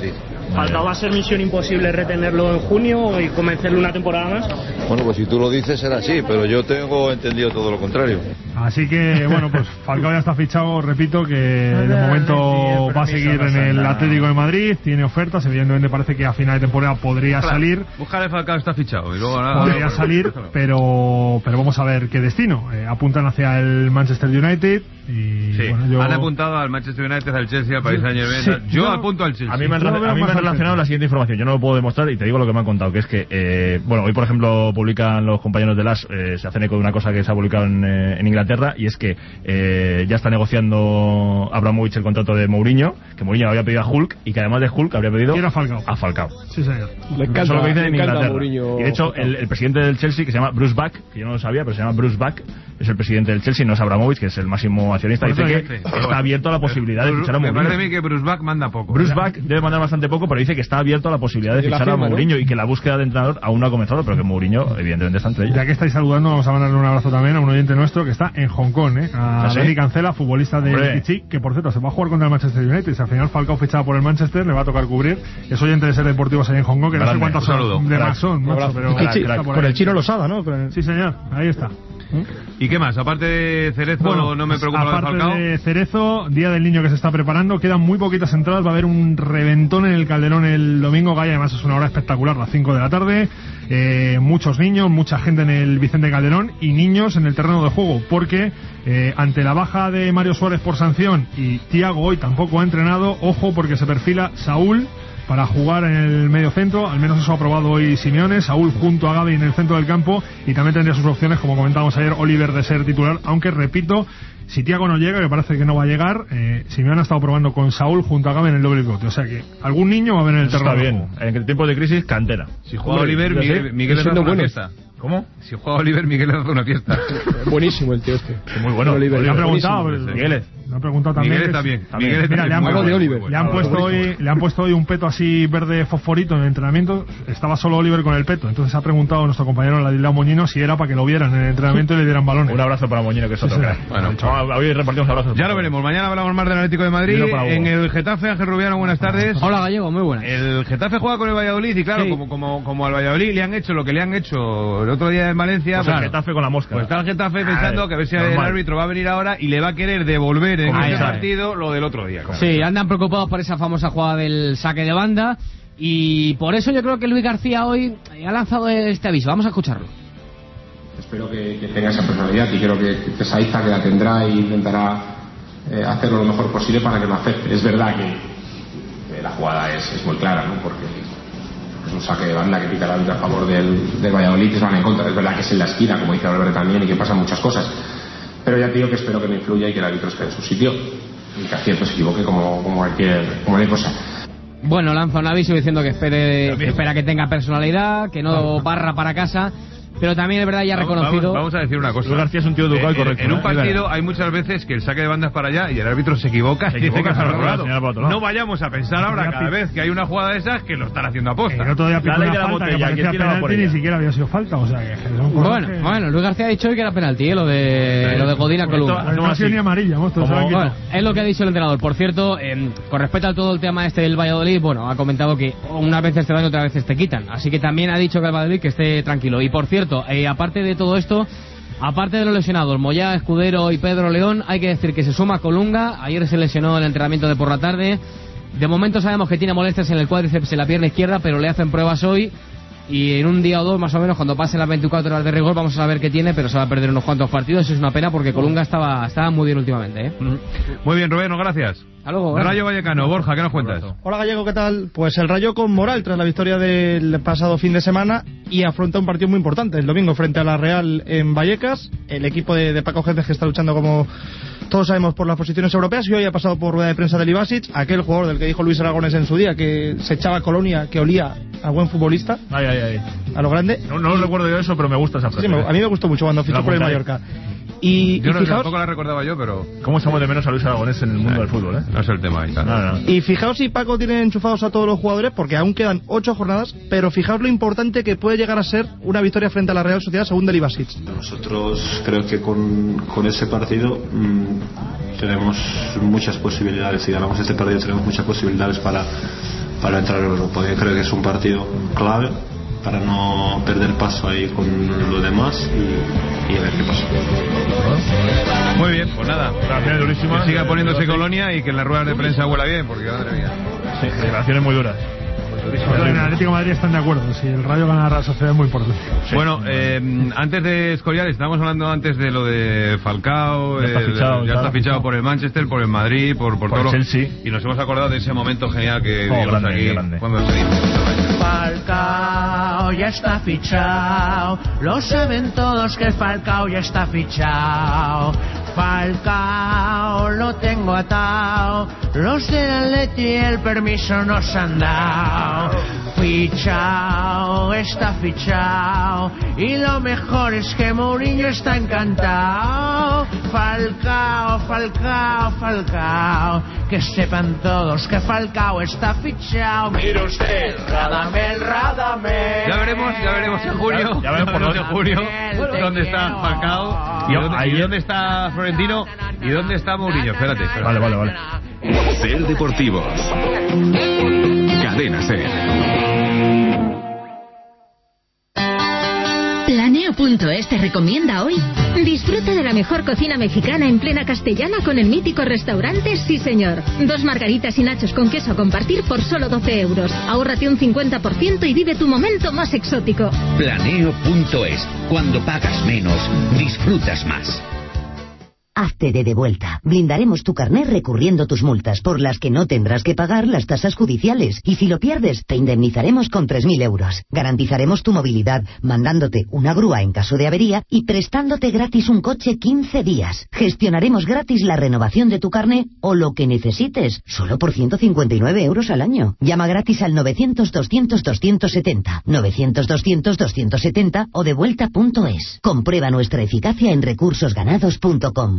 ¿Falcao va a ser misión imposible retenerlo en junio y convencerlo una temporada más? Bueno, pues si tú lo dices será así, pero yo tengo entendido todo lo contrario. Así que, bueno, pues Falcao ya está fichado, repito, que de momento va a seguir en el Atlético de Madrid, tiene ofertas, evidentemente parece que a final de temporada podría salir. Búscale, Falcao está fichado y luego podría salir, pero vamos a ver qué destino. Apuntan hacia el Manchester United y sí, bueno, han apuntado al Manchester United, al Chelsea, al Paris Saint-Germain. Yo apunto al Chelsea. A mí me han relacionado la siguiente información. Yo no lo puedo demostrar y te digo lo que me han contado, que es que, bueno, hoy por ejemplo publican los compañeros de LAS, se hacen eco de una cosa que se ha publicado en Inglaterra, y es que ya está negociando Abramovich el contrato de Mourinho, que Mourinho había pedido a Hulk y que además de Hulk habría pedido a Falcao. Sí, señor. Le encanta, eso es lo que dicen en Inglaterra. Mourinho. Y de hecho el presidente del Chelsea, que se llama Bruce Buck, que yo no lo sabía, pero se llama Bruce Buck, es el presidente del Chelsea, no es Abramovich, que es el máximo accionista, dice que está abierto a la posibilidad de fichar a Mourinho. Me parece a mí que Bruce Buck manda poco. Bruce Buck debe mandar bastante poco, pero dice que está abierto a la posibilidad de fichar a Mourinho, ¿no? Y que la búsqueda de entrenador aún no ha comenzado, pero que Mourinho evidentemente está entre ellos. Ya que estáis saludando, vamos a mandarle un abrazo también a un oyente nuestro que está en Hong Kong, a Dani Cancela, futbolista de Pichic, que por cierto se va a jugar contra el Manchester United. Si al final Falcao fichado por el Manchester, le va a tocar cubrir. Es oyente de Ser Deportivos ahí en Hong Kong, que no sé cuántas son de más son, pero con el chino Losada, ¿no? Sí, señor, ahí está. ¿Y qué más? Aparte de Cerezo, no me preocupa lo de Falcao. Aparte de Cerezo, Día del Niño que se está preparando, quedan muy poquitas entradas, va a haber un reventón en el Calderón el domingo, Gaya, además es una hora espectacular, las 5 de la tarde, muchos niños, mucha gente en el Vicente Calderón y niños en el terreno de juego, porque ante la baja de Mario Suárez por sanción y Thiago hoy tampoco ha entrenado, ojo porque se perfila Saúl para jugar en el medio centro, al menos eso ha aprobado hoy Simeone, Saúl junto a Gavi en el centro del campo, y también tendría sus opciones, como comentábamos ayer, Oliver de ser titular, aunque repito, si Thiago no llega, que parece que no va a llegar, Simeone ha estado probando con Saúl junto a Gavi en el doble pivote, o sea que algún niño va a haber en el terreno. Está bien, en el tiempo de crisis, cantera. Si juega Oliver, Miguel hace una fiesta. ¿Cómo? Si juega Oliver, Miguel hace una fiesta. Buenísimo el tío este. Muy bueno. Oliver, le han preguntado, Miguel. Le han preguntado también. Miguel está bien. Mira, le han puesto hoy un peto así verde fosforito en el entrenamiento. Estaba solo Oliver con el peto. Entonces ha preguntado a nuestro compañero Ladislao Moñino si era para que lo vieran en el entrenamiento y le dieran balones. Un abrazo para Moñino, que es otro crack. Bueno, hoy repartimos abrazos. Ya lo veremos. Mañana hablamos más del Atlético de Madrid. En el Getafe, Ángel Rubiano, buenas tardes. Hola, Gallego, muy buenas. El Getafe juega con el Valladolid y claro, como al Valladolid le han hecho lo que le han hecho el otro día en Valencia. Pues el Getafe con la mosca. Pues está el Getafe pensando que a ver si el árbitro va a venir ahora y le va a querer devolver en ese partido lo del otro día. Claro. Sí, andan preocupados por esa famosa jugada del saque de banda y por eso yo creo que Luis García hoy ha lanzado este aviso. Vamos a escucharlo. Espero que tenga esa personalidad y creo que Saiza que la tendrá e intentará hacerlo lo mejor posible para que lo acepte. Es verdad que la jugada es muy clara, ¿no? Porque es un saque de banda que pita el árbitro a favor del Valladolid y se van en contra. Es verdad que es en la esquina, como dice Álvaro también, y que pasan muchas cosas. Pero ya te digo que espero que no influya y que el árbitro esté en su sitio y que acierto se equivoque como cualquier cosa. Bueno, lanza un aviso diciendo que espera que tenga personalidad, que no barra para casa. Pero también es verdad, ya reconocido. Vamos a decir una cosa. Luis García es un tío educado y correcto. En un partido hay muchas veces que el saque de banda es para allá y el árbitro se equivoca y dice que es para otro lado. No vayamos a pensar ahora cada vez que hay una jugada de esas que lo están haciendo a posta. El otro día la ley de la botella, que penalti ni siquiera había sido falta, o sea que bueno, Luis García ha dicho hoy que era penalti, lo de Godín a Columna. No ha sido ni amarilla, es lo que ha dicho el entrenador. Por cierto, con respecto a todo el tema este del Valladolid, bueno, ha comentado que unas veces te dan y otras veces te quitan. Así que también ha dicho que el Valladolid que esté tranquilo. Y por cierto, aparte de todo esto, aparte de los lesionados, Moyá, Escudero y Pedro León, hay que decir que se suma Colunga. Ayer se lesionó en el entrenamiento de por la tarde. De momento sabemos que tiene molestias en el cuádriceps en la pierna izquierda, pero le hacen pruebas hoy. Y en un día o dos, más o menos, cuando pasen las 24 horas de rigor, vamos a saber qué tiene, pero se va a perder unos cuantos partidos. Eso es una pena porque Colunga estaba muy bien últimamente. Muy bien, Rubén, gracias. Hasta luego. Rayo Vallecano, Borja, ¿qué nos cuentas? Hola, Gallego, ¿qué tal? Pues el Rayo con moral tras la victoria del pasado fin de semana y afronta un partido muy importante el domingo frente a la Real en Vallecas. El equipo de Paco Gémez, que está luchando, como todos sabemos, por las posiciones europeas, y hoy ha pasado por rueda de prensa de Ibasic, aquel jugador del que dijo Luis Aragonés en su día que se echaba Colonia, que olía a buen futbolista. A lo grande. No lo recuerdo yo eso, pero me gusta esa frase. Sí, a mí me gustó mucho cuando fichó por el Mallorca. Yo tampoco la recordaba yo, pero... ¿Cómo echamos de menos a Luis Aragonés en el mundo del fútbol, No es el tema ahí. Y fijaos si Paco tiene enchufados a todos los jugadores, porque aún quedan 8 jornadas, pero fijaos lo importante que puede llegar a ser una victoria frente a la Real Sociedad según del Ibasic. Nosotros creo que con ese partido tenemos muchas posibilidades. Si ganamos este partido tenemos muchas posibilidades para entrar a Europa. Yo creo que es un partido clave para no perder paso ahí con lo demás y a ver qué pasa. Muy bien, pues nada, que siga poniéndose colonia y que en las ruedas de prensa huela bien, porque madre mía. Sí, declaraciones muy duras. En el Atlético de Madrid están de acuerdo, si el Rayo gana a la Real Sociedad es muy importante. Sí. Bueno, antes de Escorial, estábamos hablando antes de lo de Falcao, ya está fichado por el Manchester, por el Madrid, por todo el Chelsea, y nos hemos acordado de ese momento genial que vivimos aquí cuando se Falcao ya está fichado, lo saben todos que Falcao ya está fichado. Falcao lo tengo atado, los del Atleti el permiso nos han dado. Fichao, está fichao, y lo mejor es que Mourinho está encantado. Falcao, Falcao, Falcao, que sepan todos que Falcao está fichado. Mire usted, Radamel, Radamel. Ya veremos en junio, ya veremos por junio dónde está Falcao y dónde está Florentino y dónde está Mourinho. Espérate. Vale. Ser Deportivos. Cadena Ser. Planeo.es te recomienda hoy: disfruta de la mejor cocina mexicana en plena Castellana con el mítico restaurante Sí Señor. 2 margaritas y nachos con queso a compartir por solo 12 euros. Ahórrate un 50% y vive tu momento más exótico. Planeo.es. Cuando pagas menos, disfrutas más. Hazte de devuelta. Blindaremos tu carnet recurriendo tus multas, por las que no tendrás que pagar las tasas judiciales. Y si lo pierdes, te indemnizaremos con 3.000 euros. Garantizaremos tu movilidad, mandándote una grúa en caso de avería y prestándote gratis un coche 15 días. Gestionaremos gratis la renovación de tu carnet o lo que necesites, solo por 159 euros al año. Llama gratis al 900-200-270, 900-200-270 o devuelta.es. Comprueba nuestra eficacia en recursosganados.com.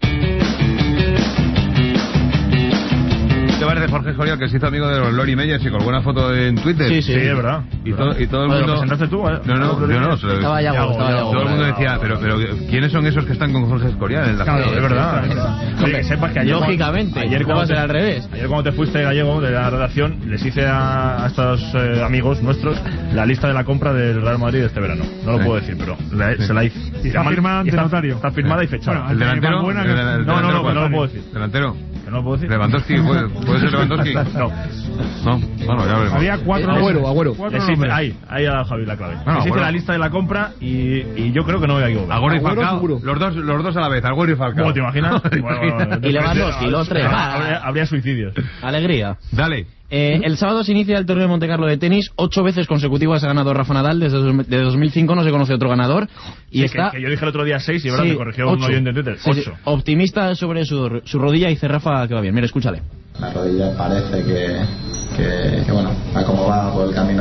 ¿Qué parece Jorge Escorial, que se hizo amigo de los Lori Meyers y colgó una foto en Twitter? Sí, es verdad. Y todo el mundo... ¿Lo presentaste tú? No, yo no. Estaba Yago. Todo el mundo decía, pero ¿quiénes son esos que están con Jorge Escorial en la Claro, es verdad. Oye, que sepas que ayer... Lógicamente, ayer ¿cómo va a ser al revés? Ayer cuando te fuiste, Gallego, de la redacción, les hice a estos amigos nuestros la lista de la compra del Real Madrid de este verano. No lo puedo decir, pero se la hice. Y está firmada ante notario. Está firmada y fechada. Bueno, ¿El delantero? No lo puedo decir. ¿Delantero? Que no lo puedo decir. Lewandowski, ¿puede ser Lewandowski? No, bueno, ya veremos. Había 4 Agüero. Ahí ha dado Javi la clave. Les hice la lista de la compra y yo creo que no me voy a equivocar. Agüero y Falcao, los dos a la vez, Agüero y Falcao. ¿Cómo te imaginas? Y Lewandowski, los tres. Habría suicidios. Alegría. Dale. El sábado se inicia el torneo de Montecarlo de tenis. 8 veces consecutivas ha ganado Rafa Nadal. Desde 2005 no se conoce otro ganador. Y está... que yo dije el otro día 6 y verdad me corrigió un oyente en Twitter. 8. Optimista sobre su rodilla, y dice Rafa que va bien. Mira, escúchale. La rodilla parece que bueno, va como va por el camino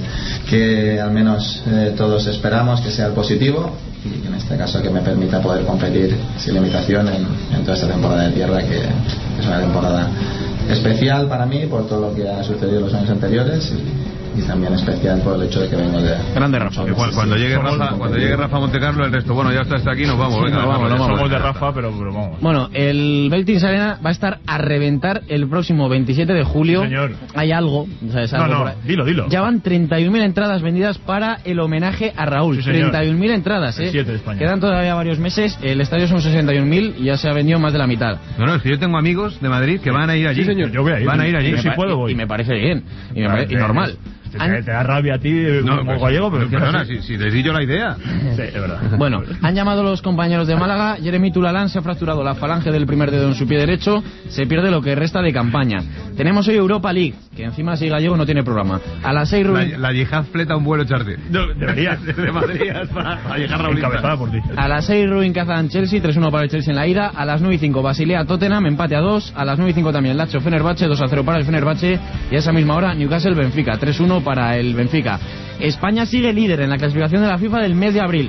que al menos todos esperamos que sea el positivo, y en este caso que me permita poder competir sin limitación en toda esta temporada de tierra, que es una temporada especial para mí por todo lo que ha sucedido en los años anteriores, y también especial por el hecho de que vengo de grande Rafa. Cuando llegue Rafa a Montecarlo, el resto, bueno, ya está aquí, nos vamos. Venga, vamos. Somos de Rafa, pero vamos. Bueno, el Beltins Arena va a estar a reventar el próximo 27 de julio. Señor. Hay algo, ¿sabes? Dilo. Ya van 31.000 entradas vendidas para el homenaje a Raúl. Sí, 31.000 entradas, el 7 de España. Quedan todavía varios meses. El estadio son 61.000 y ya se ha vendido más de la mitad. No, es que yo tengo amigos de Madrid que van a ir allí. Sí, señor. Yo voy a ir. Van a ir allí. Si puedo, voy. Y me parece bien. Y normal. Te da rabia a ti como gallego, pero perdona, si les di yo la idea. Sí, es verdad. Bueno, han llamado los compañeros de Málaga. Jeremy Tulalán se ha fracturado la falange del primer dedo en su pie derecho. Se pierde lo que resta de campaña. Tenemos hoy Europa League, que encima si gallego no tiene programa. A las 6 la Yihad fleta un vuelo echarte. No, debería. De Madrid para llegar a encabezada por ti. A las 6 Rubin Kazan Chelsea, 3-1 para el Chelsea en la ida. A las 9:05 Basilea Tottenham, empate a 2. A las 9:05 también Lazio Fenerbahce, 2-0 para el Fenerbahce. Y a esa misma hora Newcastle Benfica, 3-1 para el Benfica. España sigue líder en la clasificación de la FIFA del mes de abril.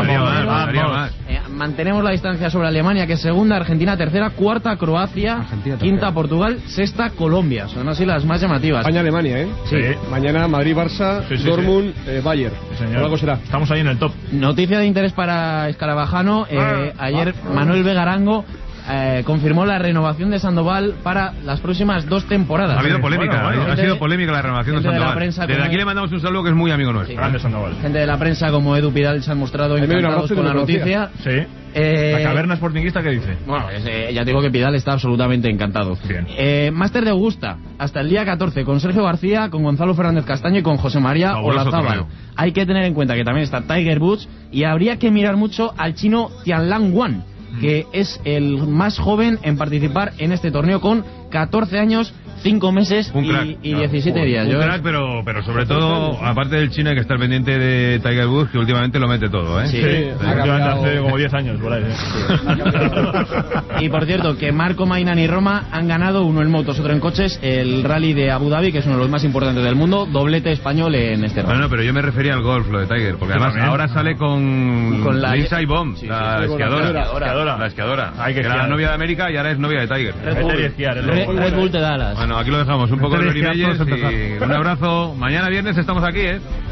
Mantenemos la distancia sobre Alemania, que es segunda, Argentina tercera, cuarta Croacia, quinta Portugal, sexta Colombia. Son así las más llamativas. España-Alemania, ¿eh? Sí. Mañana Madrid-Barça, Dortmund, Bayern. Señor. Algo será. Estamos ahí en el top. Noticia de interés para Escarabajano. Ayer Manuel Vegarango confirmó la renovación de Sandoval para las próximas 2 temporadas. Ha habido polémica, ha sido polémica la renovación de Sandoval. De la prensa, desde aquí le mandamos un saludo que es muy amigo nuestro. Sí, grande Sandoval. Gente de la prensa como Edu Pidal se han mostrado encantados con la noticia. Sí. La caverna sportinguista, ¿qué dice? Bueno, ya te digo que Pidal está absolutamente encantado. Bien. Máster de Augusta, hasta el día 14, con Sergio García, con Gonzalo Fernández Castaño y con José María Olazábal. Hay que tener en cuenta que también está Tiger Woods y habría que mirar mucho al chino Tianlan Wan, que es el más joven en participar en este torneo con 14 años, 5 meses y 17 días. Un crack, pero sobre todo, aparte del chino, hay que estar pendiente de Tiger Woods, que últimamente lo mete todo, ¿eh? Sí, últimamente hace como 10 años, por ahí. Y por cierto, que Marco Mainan y Roma han ganado, uno en motos, otro en coches, el rally de Abu Dhabi, que es uno de los más importantes del mundo, doblete español en este rally. Bueno, pero yo me refería al golf, lo de Tiger, porque además ahora sale con la Lindsay Bomb, la esquiadora. La esquiadora. Que era la novia de América y ahora es novia de Tiger. Red Bull te da las. Bueno, aquí lo dejamos, un poco de Lori Meyers y un abrazo. Mañana viernes estamos aquí, ¿eh?